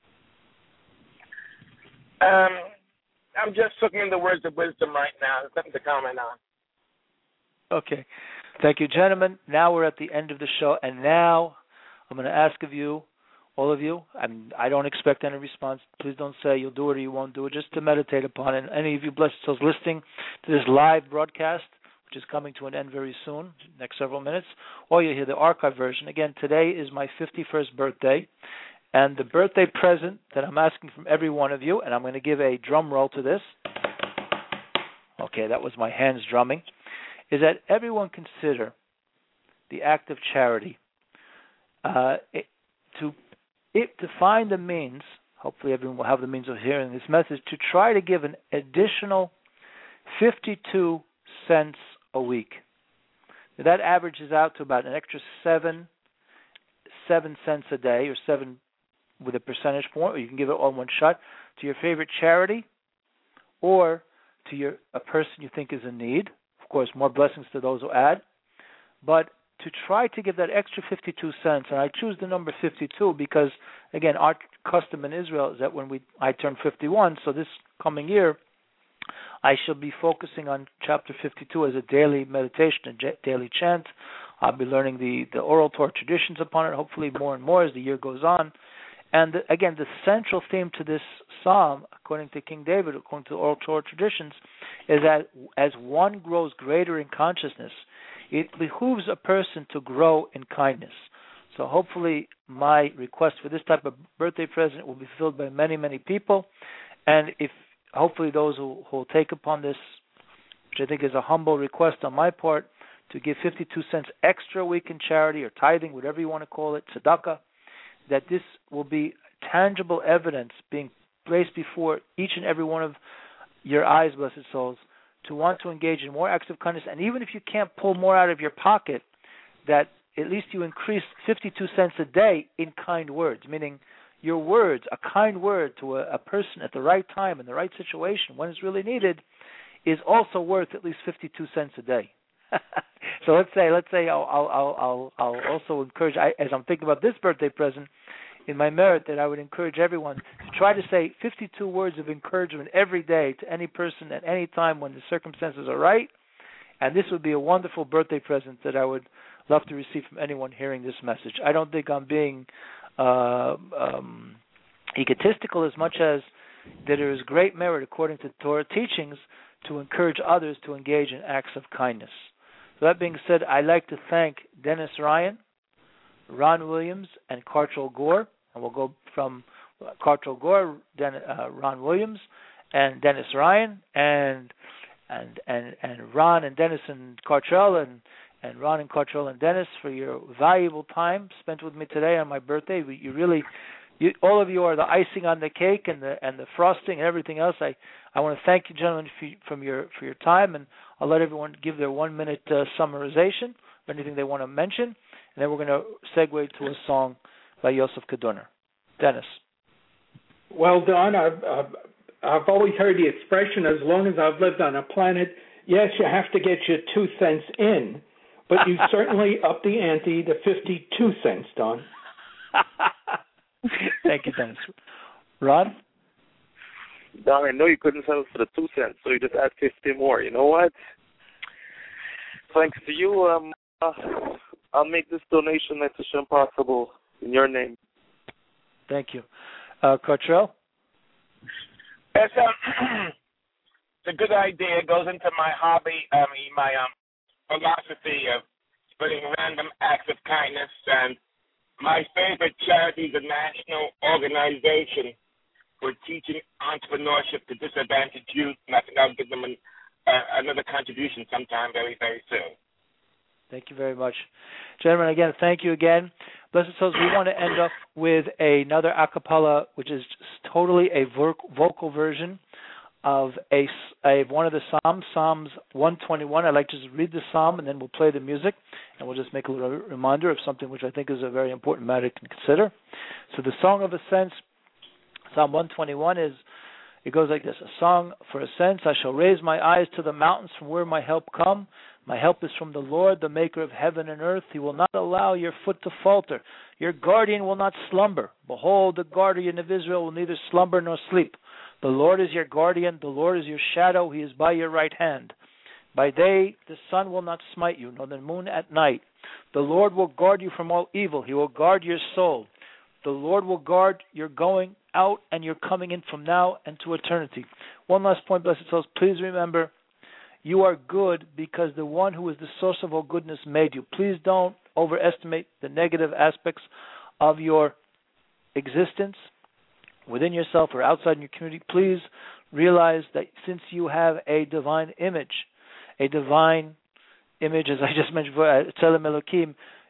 I'm just looking in the words of wisdom right now. There's nothing to comment on. Okay. Thank you, gentlemen. Now we're at the end of the show, and now I'm going to ask of you, all of you, I don't expect any response. Please don't say you'll do it or you won't do it, just to meditate upon it. And any of you blessed souls listening to this live broadcast, which is coming to an end very soon, next several minutes, or you'll hear the archive version. Again, today is my 51st birthday, and the birthday present that I'm asking from every one of you, and I'm going to give a drum roll to this. Okay, that was my hands drumming, is that everyone consider the act of charity to find the means, hopefully everyone will have the means of hearing this message, to try to give an additional 52 cents a week. That averages out to about an extra 7 cents a day, or 7 with a percentage point, or you can give it all in one shot, to your favorite charity or to a person you think is in need. Of course, more blessings to those who add. But to try to give that extra 52 cents, and I choose the number 52 because, again, our custom in Israel is that when I turn 51, so this coming year, I shall be focusing on chapter 52 as a daily meditation, a daily chant. I'll be learning the oral Torah traditions upon it, hopefully more and more as the year goes on. And again, the central theme to this psalm, according to King David, according to the oral Torah traditions, is that as one grows greater in consciousness, it behooves a person to grow in kindness. So hopefully my request for this type of birthday present will be fulfilled by many, many people. And if hopefully those who will take upon this, which I think is a humble request on my part, to give 52 cents extra a week in charity or tithing, whatever you want to call it, tzedakah, that this will be tangible evidence being placed before each and every one of your eyes, blessed souls, to want to engage in more acts of kindness. And even if you can't pull more out of your pocket, that at least you increase 52 cents a day in kind words, meaning your words, a kind word to a person at the right time in the right situation when it's really needed, is also worth at least 52 cents a day. So let's say I'll also encourage, as I'm thinking about this birthday present, in my merit, that I would encourage everyone to try to say 52 words of encouragement every day to any person at any time when the circumstances are right. And this would be a wonderful birthday present that I would love to receive from anyone hearing this message. I don't think I'm being egotistical as much as that there is great merit, according to Torah teachings, to encourage others to engage in acts of kindness. So that being said, I'd like to thank Dennis Ryan, Ron Williams, and Cartrell Gore. And we'll go from Cartrell Gore, Ron Williams, and Dennis Ryan, and Ron and Dennis and Cartrell, and Ron and Cartrell and Dennis for your valuable time spent with me today on my birthday. All of you are the icing on the cake and the frosting and everything else. I want to thank you, gentlemen, for your time, and I'll let everyone give their 1 minute summarization of anything they want to mention, and then we're going to segue to a song by Yosef Kadorner. Dennis. Well, Don, I've always heard the expression, as long as I've lived on a planet, yes, you have to get your 2 cents in, but you certainly upped the ante to 52 cents, Don. Thank you, Dennis. Ron? Don, I know you couldn't settle for the 2 cents, so you just add 50 more. You know what? Thanks to you, I'll make this donation as Hashem possible in your name. Thank you. Cartrell? It's a good idea. It goes into my hobby, my philosophy of spreading random acts of kindness. And my favorite charity is a national organization for teaching entrepreneurship to disadvantaged youth. And I think I'll give them another contribution sometime very, very soon. Thank you very much. Gentlemen, again, thank you again. Blessed souls, we want to end up with another a cappella, which is totally a vocal version of one of the Psalms, Psalms 121. I'd like to just read the Psalm, and then we'll play the music, and we'll just make a little reminder of something which I think is a very important matter to consider. So the Song of Ascents, Psalm 121, it goes like this: A song for ascents. I shall raise my eyes to the mountains, from where my help come. My help is from the Lord, the maker of heaven and earth. He will not allow your foot to falter. Your guardian will not slumber. Behold, the guardian of Israel will neither slumber nor sleep. The Lord is your guardian. The Lord is your shadow. He is by your right hand. By day the sun will not smite you, nor the moon at night. The Lord will guard you from all evil. He will guard your soul. The Lord will guard your going out and your coming in from now and to eternity. One last point, blessed souls. Please remember, you are good because the one who is the source of all goodness made you. Please don't overestimate the negative aspects of your existence within yourself or outside in your community. Please realize that since you have a divine image, as I just mentioned, Tzelem Elokim,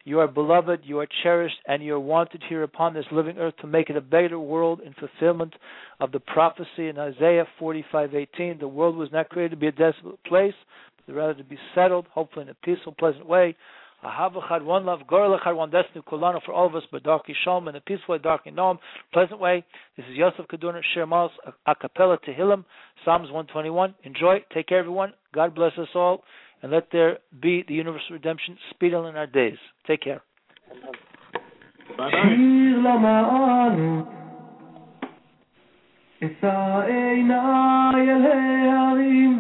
You are beloved, you are cherished, and you are wanted here upon this living earth to make it a better world in fulfillment of the prophecy in Isaiah 45:18. The world was not created to be a desolate place, but rather to be settled, hopefully in a peaceful, pleasant way. Ahavachad, one love, Gorlachad, one destiny, Kulano for all of us, but Darki Shalom, in a peaceful way, Darki Noam, pleasant way. This is Yosef Kadurner, Shir Malos, a cappella Tehillim, Psalms 121. Enjoy, take care, everyone. God bless us all, and let there be the universal redemption speedily in our days. Take care. שיר למען אשא עיניי אל ההרים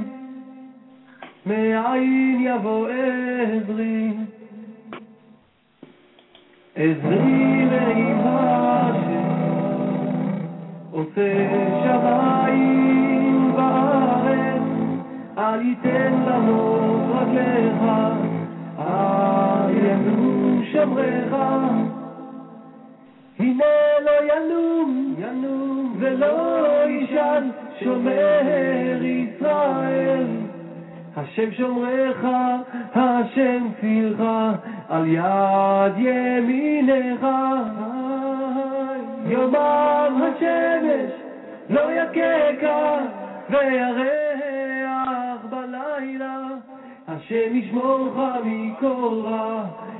מאין יבוא עזרי עזרי ועם השם עושה שמיים וארץ אל ייתן למות רגליך אל ינום שמרך הנה לא ינום ולא ישן שומר ישראל השם שומרך, השם צילך על יד ימינך יומם השמש לא יככה וירח בלילה השם ישמורך מכל רע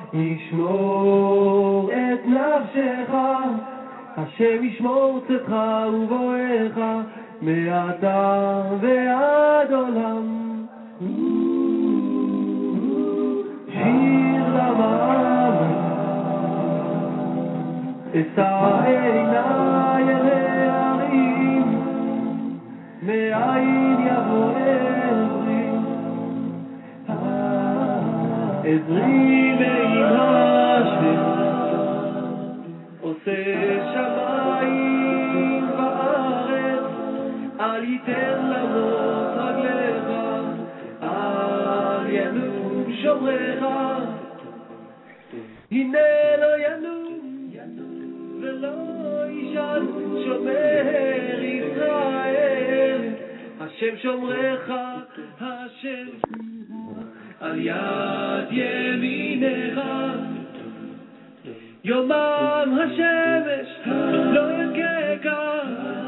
ישמור את נפשך השם ישמור צאתך ובואך מעתה ועד עולם שיר למען אשא עיניי אל ההרים מאין יבוא עזרי ועם השם עושה שמיים וארץ אל ייתן למות רגליך אל ינום שומרך הנה לא ינום ולא ישן שומר ישראל השם שומרך השם על יד ימינך יומם השמש לא יככה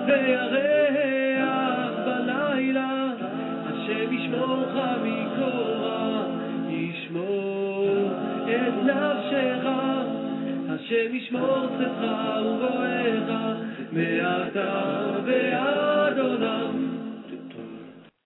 וירח בלילה השם ישמורך מכל רע ישמור את נפשך השם ישמור צאתך ובואך מעתה ועד עולם